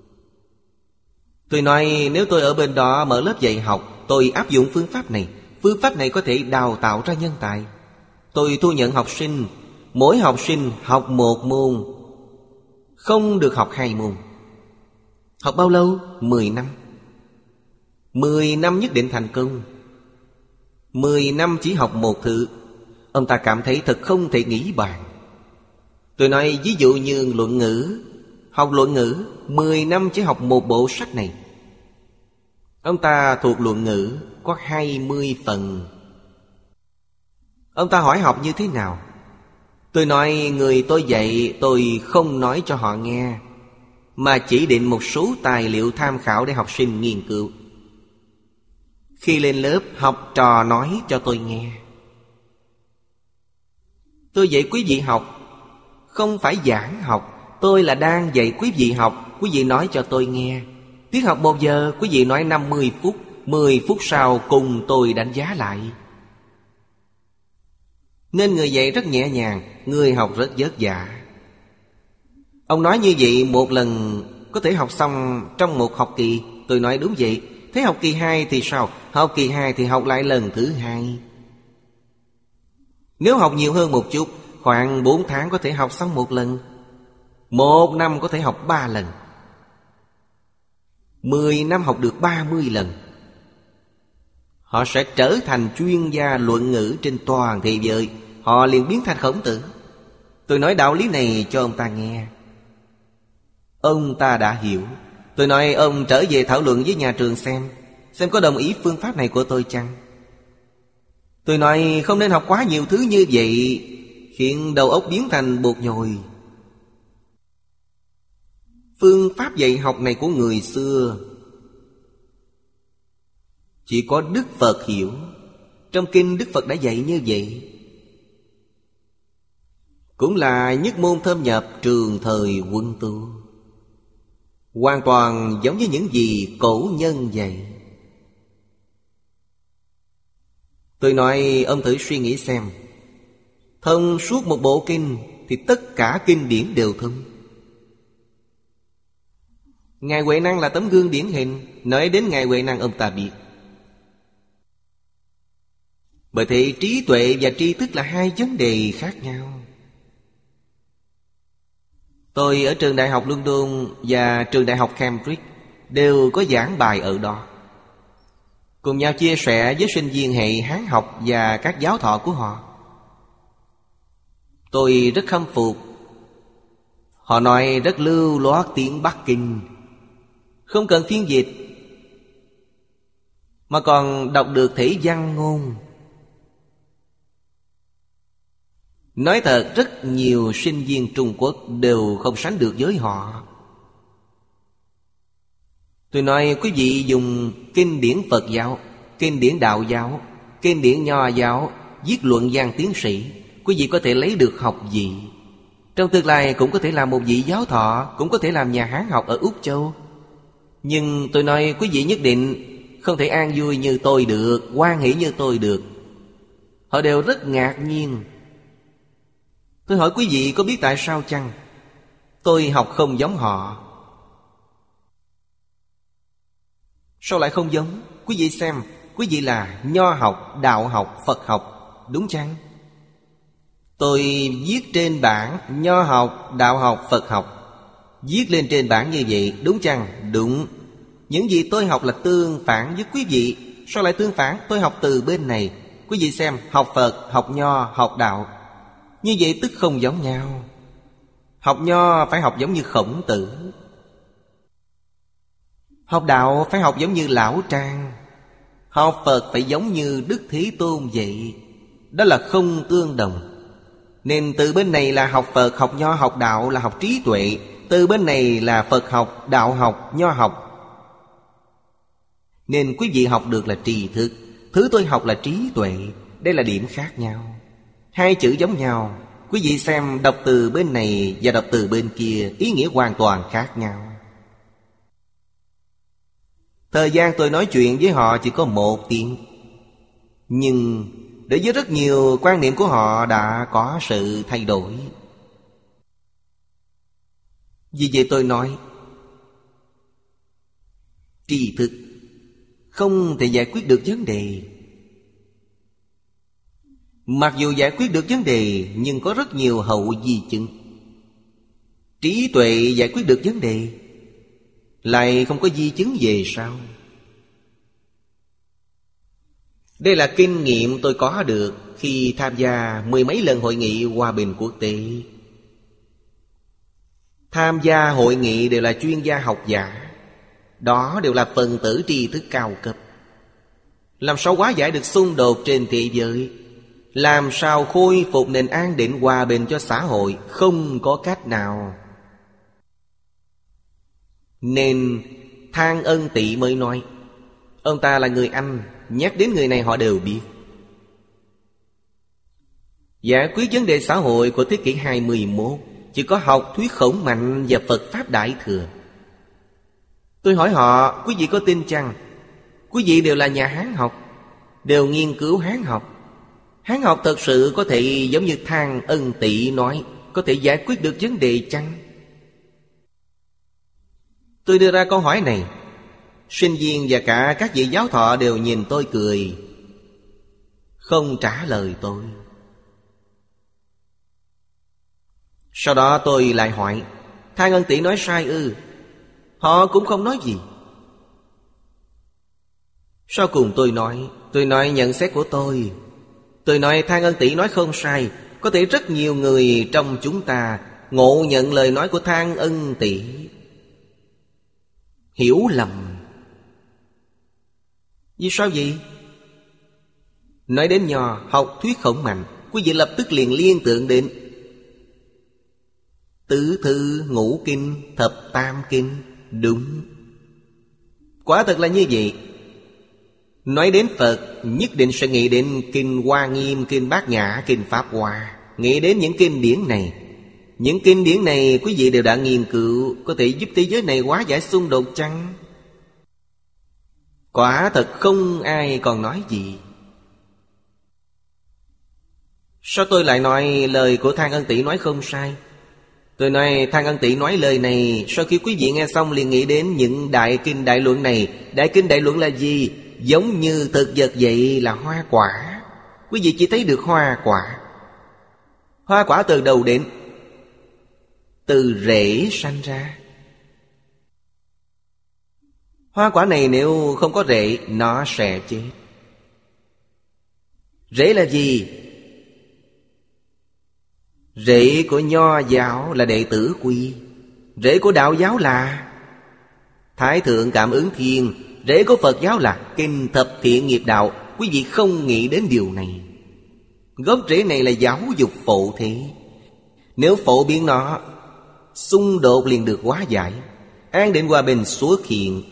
Tôi nói nếu tôi ở bên đó mở lớp dạy học, tôi áp dụng phương pháp này. Phương pháp này có thể đào tạo ra nhân tài. Tôi thu nhận học sinh. Mỗi học sinh học một môn, không được học hai môn. Học bao lâu? Mười năm. Mười năm nhất định thành công. Mười năm chỉ học một thứ. Ông ta cảm thấy thật không thể nghĩ bàn. Tôi nói ví dụ như luận ngữ. Học luận ngữ mười năm chỉ học một bộ sách này. Ông ta thuộc luận ngữ có hai mươi phần. Ông ta hỏi học như thế nào? Tôi nói người tôi dạy tôi không nói cho họ nghe, mà chỉ định một số tài liệu tham khảo để học sinh nghiên cứu. Khi lên lớp, học trò nói cho tôi nghe. Tôi dạy quý vị học, không phải giảng học. Tôi là đang dạy quý vị học. Quý vị nói cho tôi nghe. Tiết học một giờ, quý vị nói năm mươi phút. Mười phút sau cùng tôi đánh giá lại. Nên người dạy rất nhẹ nhàng, người học rất vất vả. Ông nói như vậy một lần có thể học xong trong một học kỳ. Tôi nói đúng vậy. Thế học kỳ hai thì sao? Học kỳ hai thì học lại lần thứ hai. Nếu học nhiều hơn một chút, khoảng bốn tháng có thể học xong một lần. Một năm có thể học ba lần. Mười năm học được ba mươi lần. Họ sẽ trở thành chuyên gia luận ngữ trên toàn thế giới. Họ liền biến thành Khổng Tử. Tôi nói đạo lý này cho ông ta nghe. Ông ta đã hiểu. Tôi nói ông trở về thảo luận với nhà trường xem Xem có đồng ý phương pháp này của tôi chăng. Tôi nói không nên học quá nhiều thứ như vậy, khiến đầu óc biến thành bột nhồi. Phương pháp dạy học này của người xưa chỉ có Đức Phật hiểu. Trong kinh Đức Phật đã dạy như vậy. Cũng là nhất môn thâm nhập trường thời quân tu, hoàn toàn giống như những gì cổ nhân dạy. Tôi nói ông thử suy nghĩ xem, thông suốt một bộ kinh thì tất cả kinh điển đều thông. Ngài Huệ Năng là tấm gương điển hình. Nói đến Ngài Huệ Năng ông ta biết. Bởi thế trí tuệ và tri thức là hai vấn đề khác nhau. Tôi ở trường đại học London và trường đại học Cambridge đều có giảng bài ở đó, cùng nhau chia sẻ với sinh viên hệ Hán học và các giáo thọ của họ. Tôi rất khâm phục. Họ nói rất lưu loát tiếng Bắc Kinh, không cần phiên dịch, mà còn đọc được thể văn ngôn. Nói thật, rất nhiều sinh viên Trung Quốc đều không sánh được với họ. Tôi nói quý vị dùng kinh điển Phật giáo, kinh điển Đạo giáo, kinh điển Nho giáo viết luận văn tiến sĩ, quý vị có thể lấy được học vị. Trong tương lai cũng có thể làm một vị giáo thọ, cũng có thể làm nhà Hán học ở Úc Châu. Nhưng tôi nói quý vị nhất định không thể an vui như tôi được, hoan hỷ như tôi được. Họ đều rất ngạc nhiên. Tôi hỏi quý vị có biết tại sao chăng? Tôi học không giống họ. Sao lại không giống? Quý vị xem, quý vị là Nho học, Đạo học, Phật học, đúng chăng? Tôi viết trên bảng Nho học, Đạo học, Phật học, viết lên trên bảng như vậy, đúng chăng? Đúng. Những gì tôi học là tương phản với quý vị. Sao lại tương phản? Tôi học từ bên này. Quý vị xem, học Phật, học Nho, học Đạo, như vậy tức không giống nhau. Học Nho phải học giống như Khổng Tử, học Đạo phải học giống như Lão Trang, học Phật phải giống như Đức Thế Tôn vậy. Đó là không tương đồng. Nên từ bên này là học Phật, học Nho, học Đạo là học trí tuệ. Từ bên này là Phật học, Đạo học, Nho học. Nên quý vị học được là tri thức, thứ tôi học là trí tuệ. Đây là điểm khác nhau. Hai chữ giống nhau, quý vị xem đọc từ bên này và đọc từ bên kia, ý nghĩa hoàn toàn khác nhau. Thời gian tôi nói chuyện với họ chỉ có một tiếng, nhưng đối với rất nhiều quan niệm của họ đã có sự thay đổi. Vì vậy tôi nói, tri thức không thể giải quyết được vấn đề. Mặc dù giải quyết được vấn đề, nhưng có rất nhiều hậu di chứng. Trí tuệ giải quyết được vấn đề, lại không có di chứng về sau. Đây là kinh nghiệm tôi có được khi tham gia mười mấy lần hội nghị hòa bình quốc tế. Tham gia hội nghị đều là chuyên gia học giả, đó đều là phần tử tri thức cao cấp. Làm sao hóa giải được xung đột trên thế giới, làm sao khôi phục nền an định hòa bình cho xã hội, không có cách nào. Nên Thang Ân Tị mới nói, ông ta là người Anh, nhắc đến người này họ đều biết. Giải quyết vấn đề xã hội của thế kỷ hai mươi mốt chỉ có học thuyết Khổng Mạnh và Phật Pháp Đại Thừa. Tôi hỏi họ, quý vị có tin chăng? Quý vị đều là nhà Hán học, đều nghiên cứu Hán học. Hán học thật sự có thể giống như Thang Ân Tị nói, có thể giải quyết được vấn đề chăng? Tôi đưa ra câu hỏi này, sinh viên và cả các vị giáo thọ đều nhìn tôi cười, không trả lời tôi. Sau đó tôi lại hỏi, Thang Ân Tị nói sai ư? Họ cũng không nói gì. Sau cùng tôi nói, tôi nói nhận xét của tôi. Tôi nói Thang Ân Tị nói không sai. Có thể rất nhiều người trong chúng ta ngộ nhận lời nói của Thang Ân Tị, hiểu lầm. Vì sao vậy? Nói đến Nho, học thuyết Khổng Mạnh, quý vị lập tức liền liên tưởng đến tứ thư, ngũ kinh, thập tam kinh. Đúng, quả thật là như vậy. Nói đến Phật, nhất định sẽ nghĩ đến Kinh Hoa Nghiêm, Kinh Bát Nhã, Kinh Pháp Hoa. Nghĩ đến những kinh điển này. Những kinh điển này quý vị đều đã nghiên cứu, có thể giúp thế giới này hóa giải xung đột chăng? Quả thật không ai còn nói gì. Sao tôi lại nói lời của Thang Ân Tỷ nói không sai? Tôi nói Thang Ân Tỷ nói lời này, sau khi quý vị nghe xong liền nghĩ đến những đại kinh đại luận này. Đại kinh đại luận là gì? Giống như thực vật vậy, là hoa quả. Quý vị chỉ thấy được hoa quả. Hoa quả từ đầu đến, từ rễ sanh ra. Hoa quả này nếu không có rễ, nó sẽ chết. Rễ là gì? Rễ của Nho giáo là đệ tử quy. Rễ của Đạo giáo là Thái Thượng Cảm Ứng Thiên. Rễ của Phật giáo là Kinh Thập Thiện Nghiệp Đạo. Quý vị không nghĩ đến điều này. Gốc rễ này là giáo dục phổ thế. Nếu phổ biến nó, xung đột liền được hóa giải, an định hòa bình xuất hiện.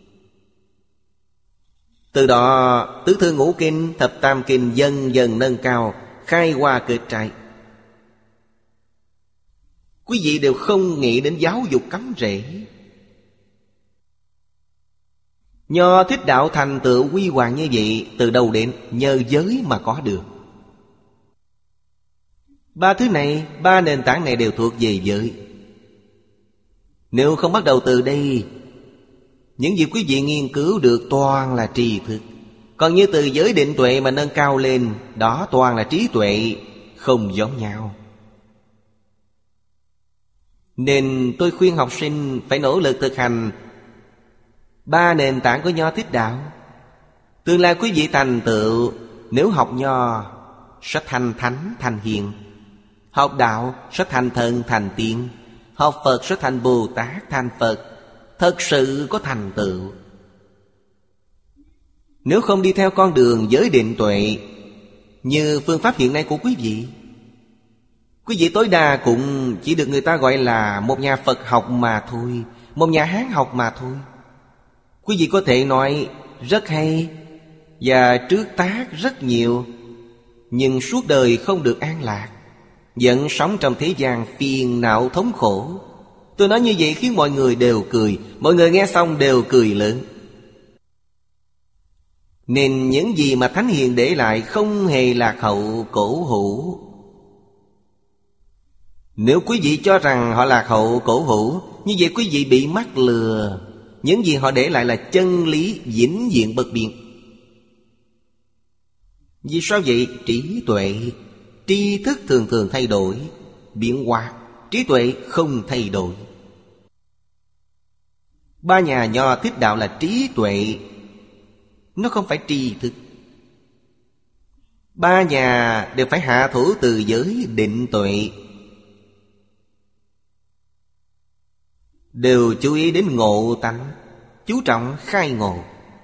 Từ đó tứ thư ngũ kinh, thập tam kinh dần dần nâng cao, khai hoa kết trái. Quý vị đều không nghĩ đến giáo dục cắm rễ. Nho Thích Đạo thành tựu huy hoàng như vậy, từ đâu đến? Nhờ giới mà có được. Ba thứ này, ba nền tảng này đều thuộc về giới. Nếu không bắt đầu từ đây, những gì quý vị nghiên cứu được toàn là tri thức. Còn như từ giới định tuệ mà nâng cao lên, đó toàn là trí tuệ, không giống nhau. Nên tôi khuyên học sinh phải nỗ lực thực hành ba nền tảng của Nho Thích Đạo. Tương lai quý vị thành tựu, nếu học Nho sẽ thành thánh thành hiền, học Đạo sẽ thành thần thành tiên, học Phật sẽ thành Bồ Tát thành Phật, thật sự có thành tựu. Nếu không đi theo con đường giới định tuệ như phương pháp hiện nay của quý vị, quý vị tối đa cũng chỉ được người ta gọi là một nhà Phật học mà thôi, một nhà Hán học mà thôi. Quý vị có thể nói rất hay và trước tác rất nhiều, nhưng suốt đời không được an lạc, vẫn sống trong thế gian phiền não thống khổ. Tôi nói như vậy khiến mọi người đều cười, mọi người nghe xong đều cười lớn. Nên những gì mà Thánh Hiền để lại không hề lạc hậu cổ hủ. Nếu quý vị cho rằng họ lạc hậu cổ hủ, như vậy quý vị bị mắc lừa. Những gì họ để lại là chân lý vĩnh viễn bất biến. Vì sao vậy? Trí tuệ. Tri thức thường thường thay đổi, biến hóa. Trí tuệ không thay đổi. Ba nhà Nho Thích Đạo là trí tuệ, nó không phải tri thức. Ba nhà đều phải hạ thủ từ giới định tuệ, đều chú ý đến ngộ tánh, chú trọng khai ngộ.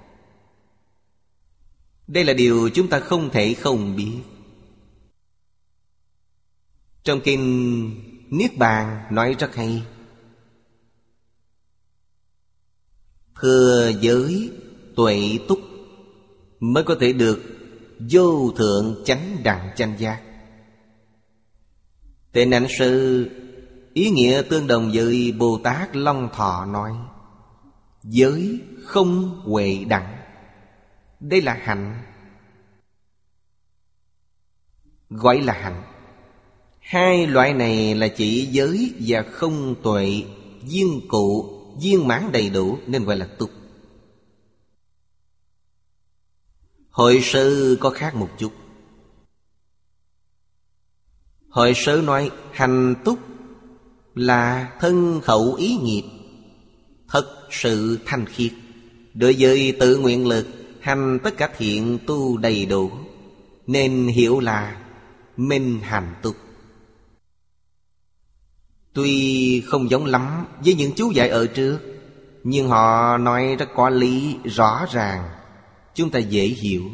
Đây là điều chúng ta không thể không biết. Trong kinh Niết Bàn nói rất hay: thừa giới tuệ túc mới có thể được vô thượng chánh đẳng chánh giác. Tên Ảnh Sư ý nghĩa tương đồng với Bồ Tát Long Thọ nói: giới không huệ đẳng. Đây là hạnh, gọi là hạnh. Hai loại này là chỉ giới và không tuệ, viên cụ, viên mãn đầy đủ nên gọi là túc. Hội Sư có khác một chút. Hội Sư nói hành túc là thân khẩu ý nghiệp thật sự thanh khiết, đối với tự nguyện lực hành tất cả thiện tu đầy đủ, nên hiểu là minh hành túc. Tuy không giống lắm với những chú dạy ở trước, nhưng họ nói rất có lý, rõ ràng, chúng ta dễ hiểu.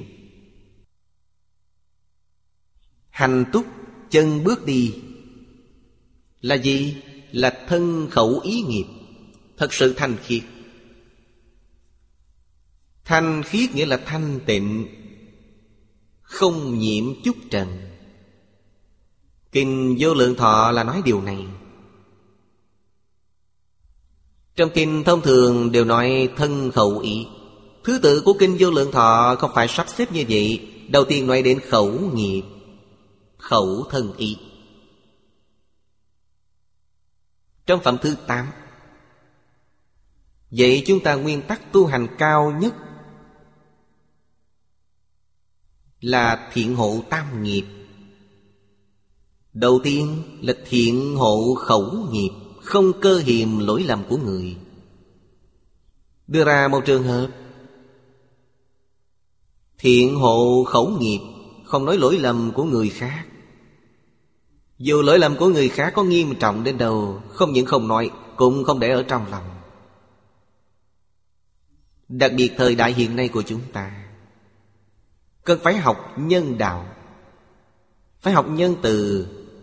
Hành túc chân bước đi là gì? Là thân khẩu ý nghiệp thật sự thanh khiết. Thanh khiết nghĩa là thanh tịnh, không nhiễm chút trần. Kinh Vô Lượng Thọ là nói điều này. Trong kinh thông thường đều nói thân khẩu ý. Thứ tự của kinh Vô Lượng Thọ không phải sắp xếp như vậy. Đầu tiên nói đến khẩu nghiệp, khẩu thân ý. Trong phẩm thứ tám, vậy chúng ta nguyên tắc tu hành cao nhất là thiện hộ tam nghiệp. Đầu tiên là thiện hộ khẩu nghiệp, không cơ hiềm lỗi lầm của người. Đưa ra một trường hợp, thiện hộ khẩu nghiệp, không nói lỗi lầm của người khác. Dù lỗi lầm của người khác có nghiêm trọng đến đâu, không những không nói, cũng không để ở trong lòng. Đặc biệt thời đại hiện nay của chúng ta, cần phải học nhân đạo, phải học nhân từ,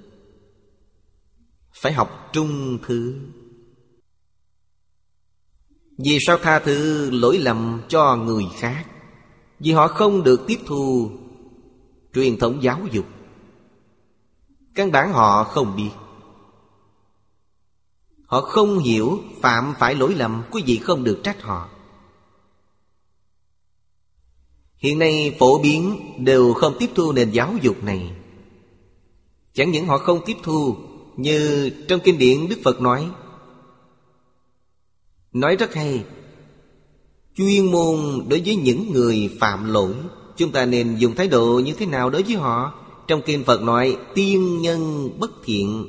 phải học trung thứ. Vì sao tha thứ lỗi lầm cho người khác? Vì họ không được tiếp thu truyền thống giáo dục. Căn bản họ không biết, họ không hiểu phạm phải lỗi lầm, quý vị không được trách họ. Hiện nay phổ biến đều không tiếp thu nền giáo dục này. Chẳng những họ không tiếp thu, như trong kinh điển Đức Phật nói, nói rất hay. Chuyên môn đối với những người phạm lỗi, chúng ta nên dùng thái độ như thế nào đối với họ? Trong kinh Phật nói tiên nhân bất thiện.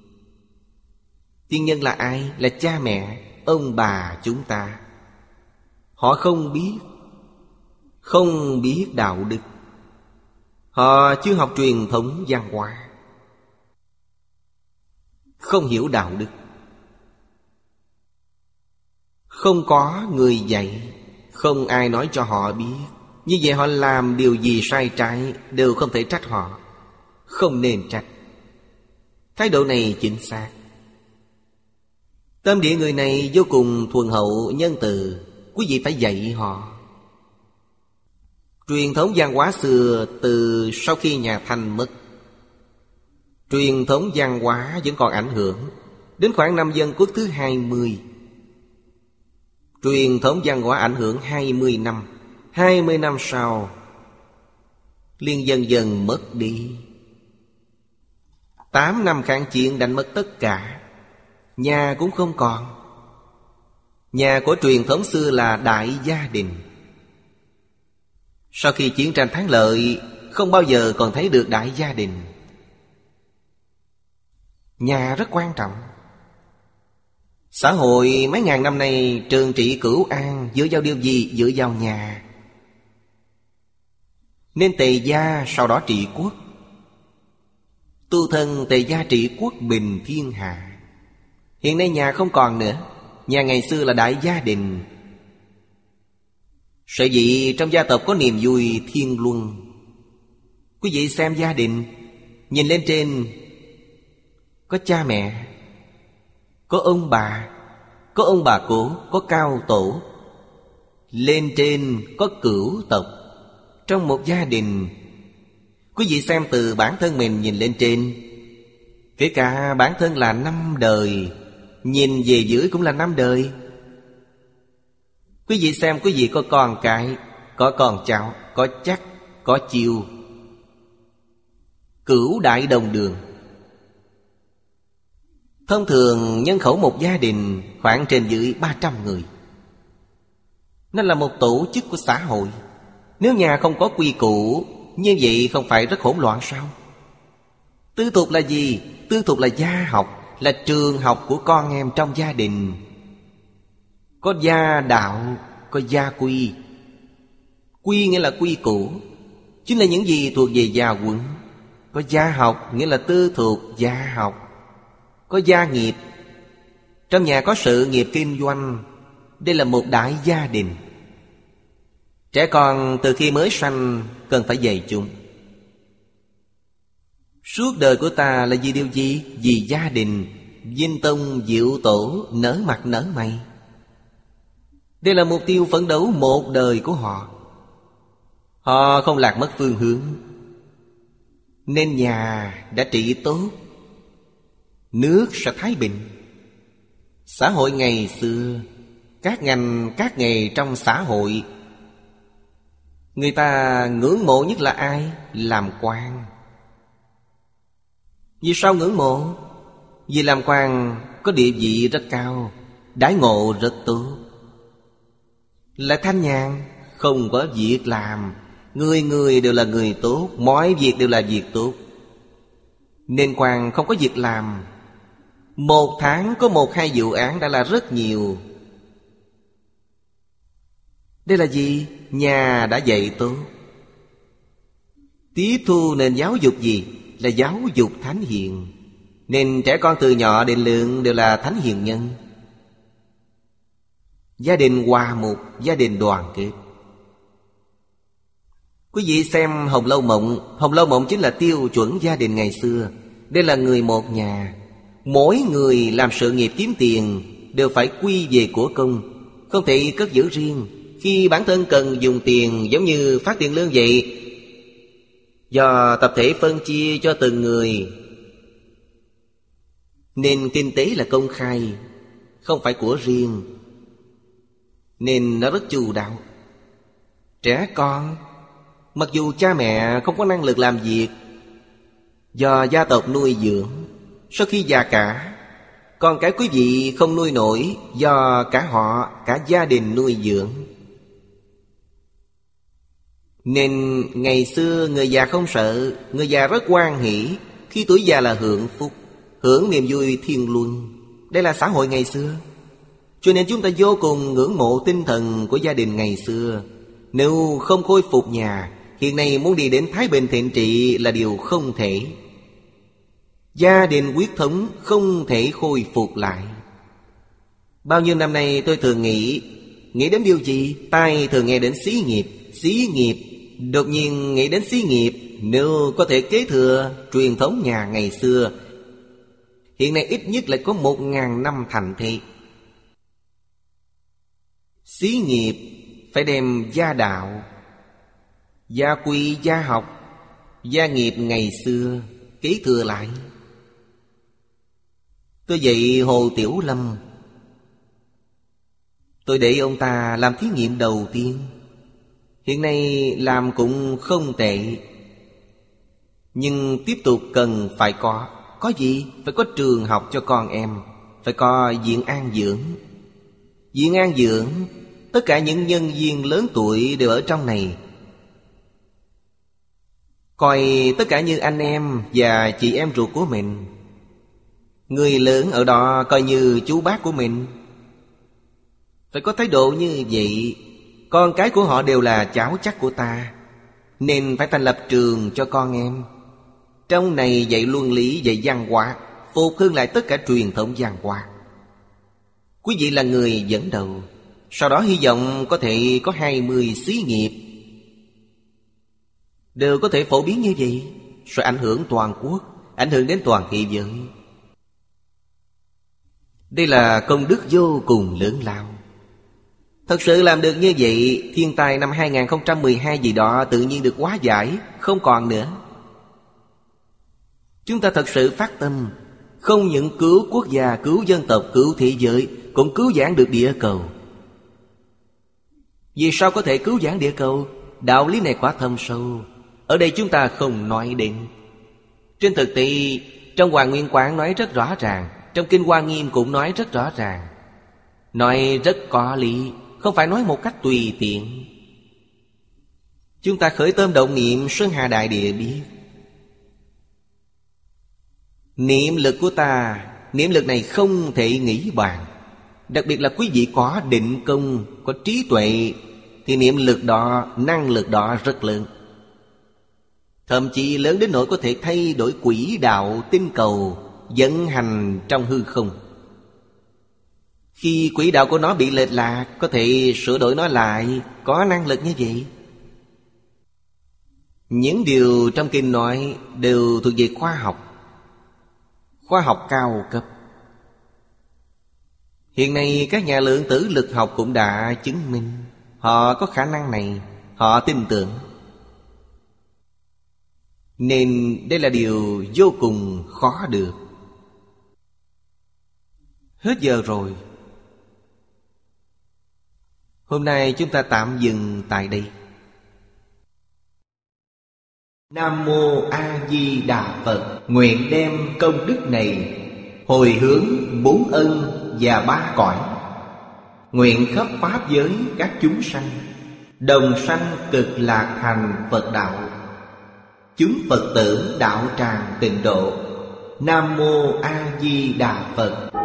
Tiên nhân là ai? Là cha mẹ, ông bà chúng ta. Họ không biết, không biết đạo đức. Họ chưa học truyền thống văn hóa, không hiểu đạo đức, không có người dạy, không ai nói cho họ biết. Như vậy họ làm điều gì sai trái đều không thể trách họ, không nên trách. Thái độ này chính xác. Tâm địa người này vô cùng thuần hậu nhân từ, quý vị phải dạy họ. Truyền thống văn hóa xưa từ sau khi nhà Thanh mất, truyền thống văn hóa vẫn còn ảnh hưởng. Đến khoảng năm Dân Quốc thứ hai mươi, truyền thống văn hóa ảnh hưởng hai mươi năm. Hai mươi năm sau, liền dần dần mất đi. Tám năm kháng chiến đánh mất tất cả. Nhà cũng không còn. Nhà của truyền thống xưa là đại gia đình. Sau khi chiến tranh thắng lợi, không bao giờ còn thấy được đại gia đình. Nhà rất quan trọng. Xã hội mấy ngàn năm nay trường trị cửu an dựa vào điều gì? Dựa vào nhà. Nên Tề gia sau đó trị quốc. Tu thân Tề gia trị quốc bình thiên hạ. Hiện nay nhà không còn nữa. Nhà ngày xưa là đại gia đình. Sở dĩ trong gia tộc có niềm vui thiên luân. Quý vị xem gia đình, nhìn lên trên có cha mẹ, có ông bà, có ông bà cố, có cao tổ. Lên trên có cửu tộc. Trong một gia đình, quý vị xem từ bản thân mình nhìn lên trên, kể cả bản thân là năm đời, nhìn về dưới cũng là năm đời. Quý vị xem quý vị có con cái, có con cháu, có chắc, có chiêu. Cửu đại đồng đường. Thông thường nhân khẩu một gia đình khoảng trên dưới ba trăm người. Nó là một tổ chức của xã hội. Nếu nhà không có quy củ, như vậy không phải rất hỗn loạn sao? Tư thục là gì? Tư thục là gia học, là trường học của con em trong gia đình. Có gia đạo, có gia quy. Quy nghĩa là quy củ, chính là những gì thuộc về gia huấn. Có gia học nghĩa là tư thuộc gia học. Có gia nghiệp, trong nhà có sự nghiệp kinh doanh. Đây là một đại gia đình. Trẻ con từ khi mới sanh cần phải dạy chúng. Suốt đời của ta là vì điều gì? Vì gia đình. Vinh tông diệu tổ nở mặt nở mày. Đây là mục tiêu phấn đấu một đời của họ. Họ không lạc mất phương hướng, nên nhà đã trị tốt, nước sẽ thái bình. Xã hội ngày xưa, các ngành, các nghề trong xã hội, người ta ngưỡng mộ nhất là ai? Làm quan. Vì sao ngưỡng mộ? Vì làm quan có địa vị rất cao, đãi ngộ rất tốt, là thanh nhàn, không có việc làm. Người người đều là người tốt, mọi việc đều là việc tốt. Nên quan không có việc làm, một tháng có một hai vụ án đã là rất nhiều. Đây là gì? Nhà đã dạy tốt. Tiếp thu nền giáo dục gì? Là giáo dục thánh hiền. Nên trẻ con từ nhỏ đến lớn đều là thánh hiền nhân. Gia đình hòa mục, gia đình đoàn kết. Quý vị xem Hồng Lâu Mộng. Hồng Lâu Mộng chính là tiêu chuẩn gia đình ngày xưa. Đây là người một nhà. Mỗi người làm sự nghiệp kiếm tiền đều phải quy về của công, không thể cất giữ riêng. Khi bản thân cần dùng tiền, giống như phát tiền lương vậy, do tập thể phân chia cho từng người. Nên kinh tế là công khai, không phải của riêng, nên nó rất chu đáo. Trẻ con, mặc dù cha mẹ không có năng lực làm việc, do gia tộc nuôi dưỡng, sau khi già cả, con cái quý vị không nuôi nổi, do cả họ, cả gia đình nuôi dưỡng. Nên ngày xưa người già không sợ, người già rất hoan hỷ. Khi tuổi già là hưởng phúc, hưởng niềm vui thiên luân. Đây là xã hội ngày xưa. Cho nên chúng ta vô cùng ngưỡng mộ tinh thần của gia đình ngày xưa. Nếu không khôi phục nhà, hiện nay muốn đi đến thái bình thịnh trị là điều không thể. Gia đình huyết thống không thể khôi phục lại. Bao nhiêu năm nay tôi thường nghĩ, nghĩ đến điều gì? Tai thường nghe đến xí nghiệp, xí nghiệp. Đột nhiên nghĩ đến xí nghiệp, nếu có thể kế thừa truyền thống nhà ngày xưa, hiện nay ít nhất lại có một ngàn năm thành thị. Xí nghiệp phải đem gia đạo, gia quy, gia học, gia nghiệp ngày xưa kế thừa lại. Tôi dạy Hồ Tiểu Lâm, tôi để ông ta làm thí nghiệm đầu tiên. Hiện nay làm cũng không tệ, nhưng tiếp tục cần phải có. Có gì? Phải có trường học cho con em, phải có viện an dưỡng. Viện an dưỡng, tất cả những nhân viên lớn tuổi đều ở trong này. Coi tất cả như anh em và chị em ruột của mình. Người lớn ở đó coi như chú bác của mình. Phải có thái độ như vậy. Con cái của họ đều là cháu chắc của ta, nên phải thành lập trường cho con em. Trong này dạy luân lý, dạy văn hóa, phục hưng lại tất cả truyền thống văn hóa. Quý vị là người dẫn đầu. Sau đó hy vọng có thể có hai mươi xí nghiệp đều có thể phổ biến như vậy, sẽ ảnh hưởng toàn quốc, ảnh hưởng đến toàn thế giới. Đây là công đức vô cùng lớn lao. Thật sự làm được như vậy, thiên tai năm hai không một hai gì đó tự nhiên được hóa giải, không còn nữa. Chúng ta thật sự phát tâm, không những cứu quốc gia, cứu dân tộc, cứu thế giới, cũng cứu vãn được địa cầu. Vì sao có thể cứu vãn địa cầu? Đạo lý này quá thâm sâu, ở đây chúng ta không nói đến. Trên thực tế, trong Hoàng Nguyên Quán nói rất rõ ràng, trong Kinh Hoa Nghiêm cũng nói rất rõ ràng, nói rất có lý, không phải nói một cách tùy tiện. Chúng ta khởi tâm động niệm, Sơn Hà Đại Địa biết. Niệm lực của ta, niệm lực này không thể nghĩ bàn. Đặc biệt là quý vị có định công, có trí tuệ, thì niệm lực đó, năng lực đó rất lớn. Thậm chí lớn đến nỗi có thể thay đổi quỹ đạo tinh cầu, vận hành trong hư không. Khi quỹ đạo của nó bị lệch lạc, có thể sửa đổi nó lại, có năng lực như vậy. Những điều trong kinh nói đều thuộc về khoa học, khoa học cao cấp. Hiện nay các nhà lượng tử lực học cũng đã chứng minh họ có khả năng này, họ tin tưởng. Nên đây là điều vô cùng khó được. Hết giờ rồi. Hôm nay chúng ta tạm dừng tại đây. Nam Mô A Di Đà Phật. Nguyện đem công đức này hồi hướng bốn ân và ba cõi, nguyện khắp pháp giới các chúng sanh đồng sanh cực lạc thành Phật đạo. Chúng Phật tử đạo tràng tịnh độ. Nam Mô A Di Đà Phật.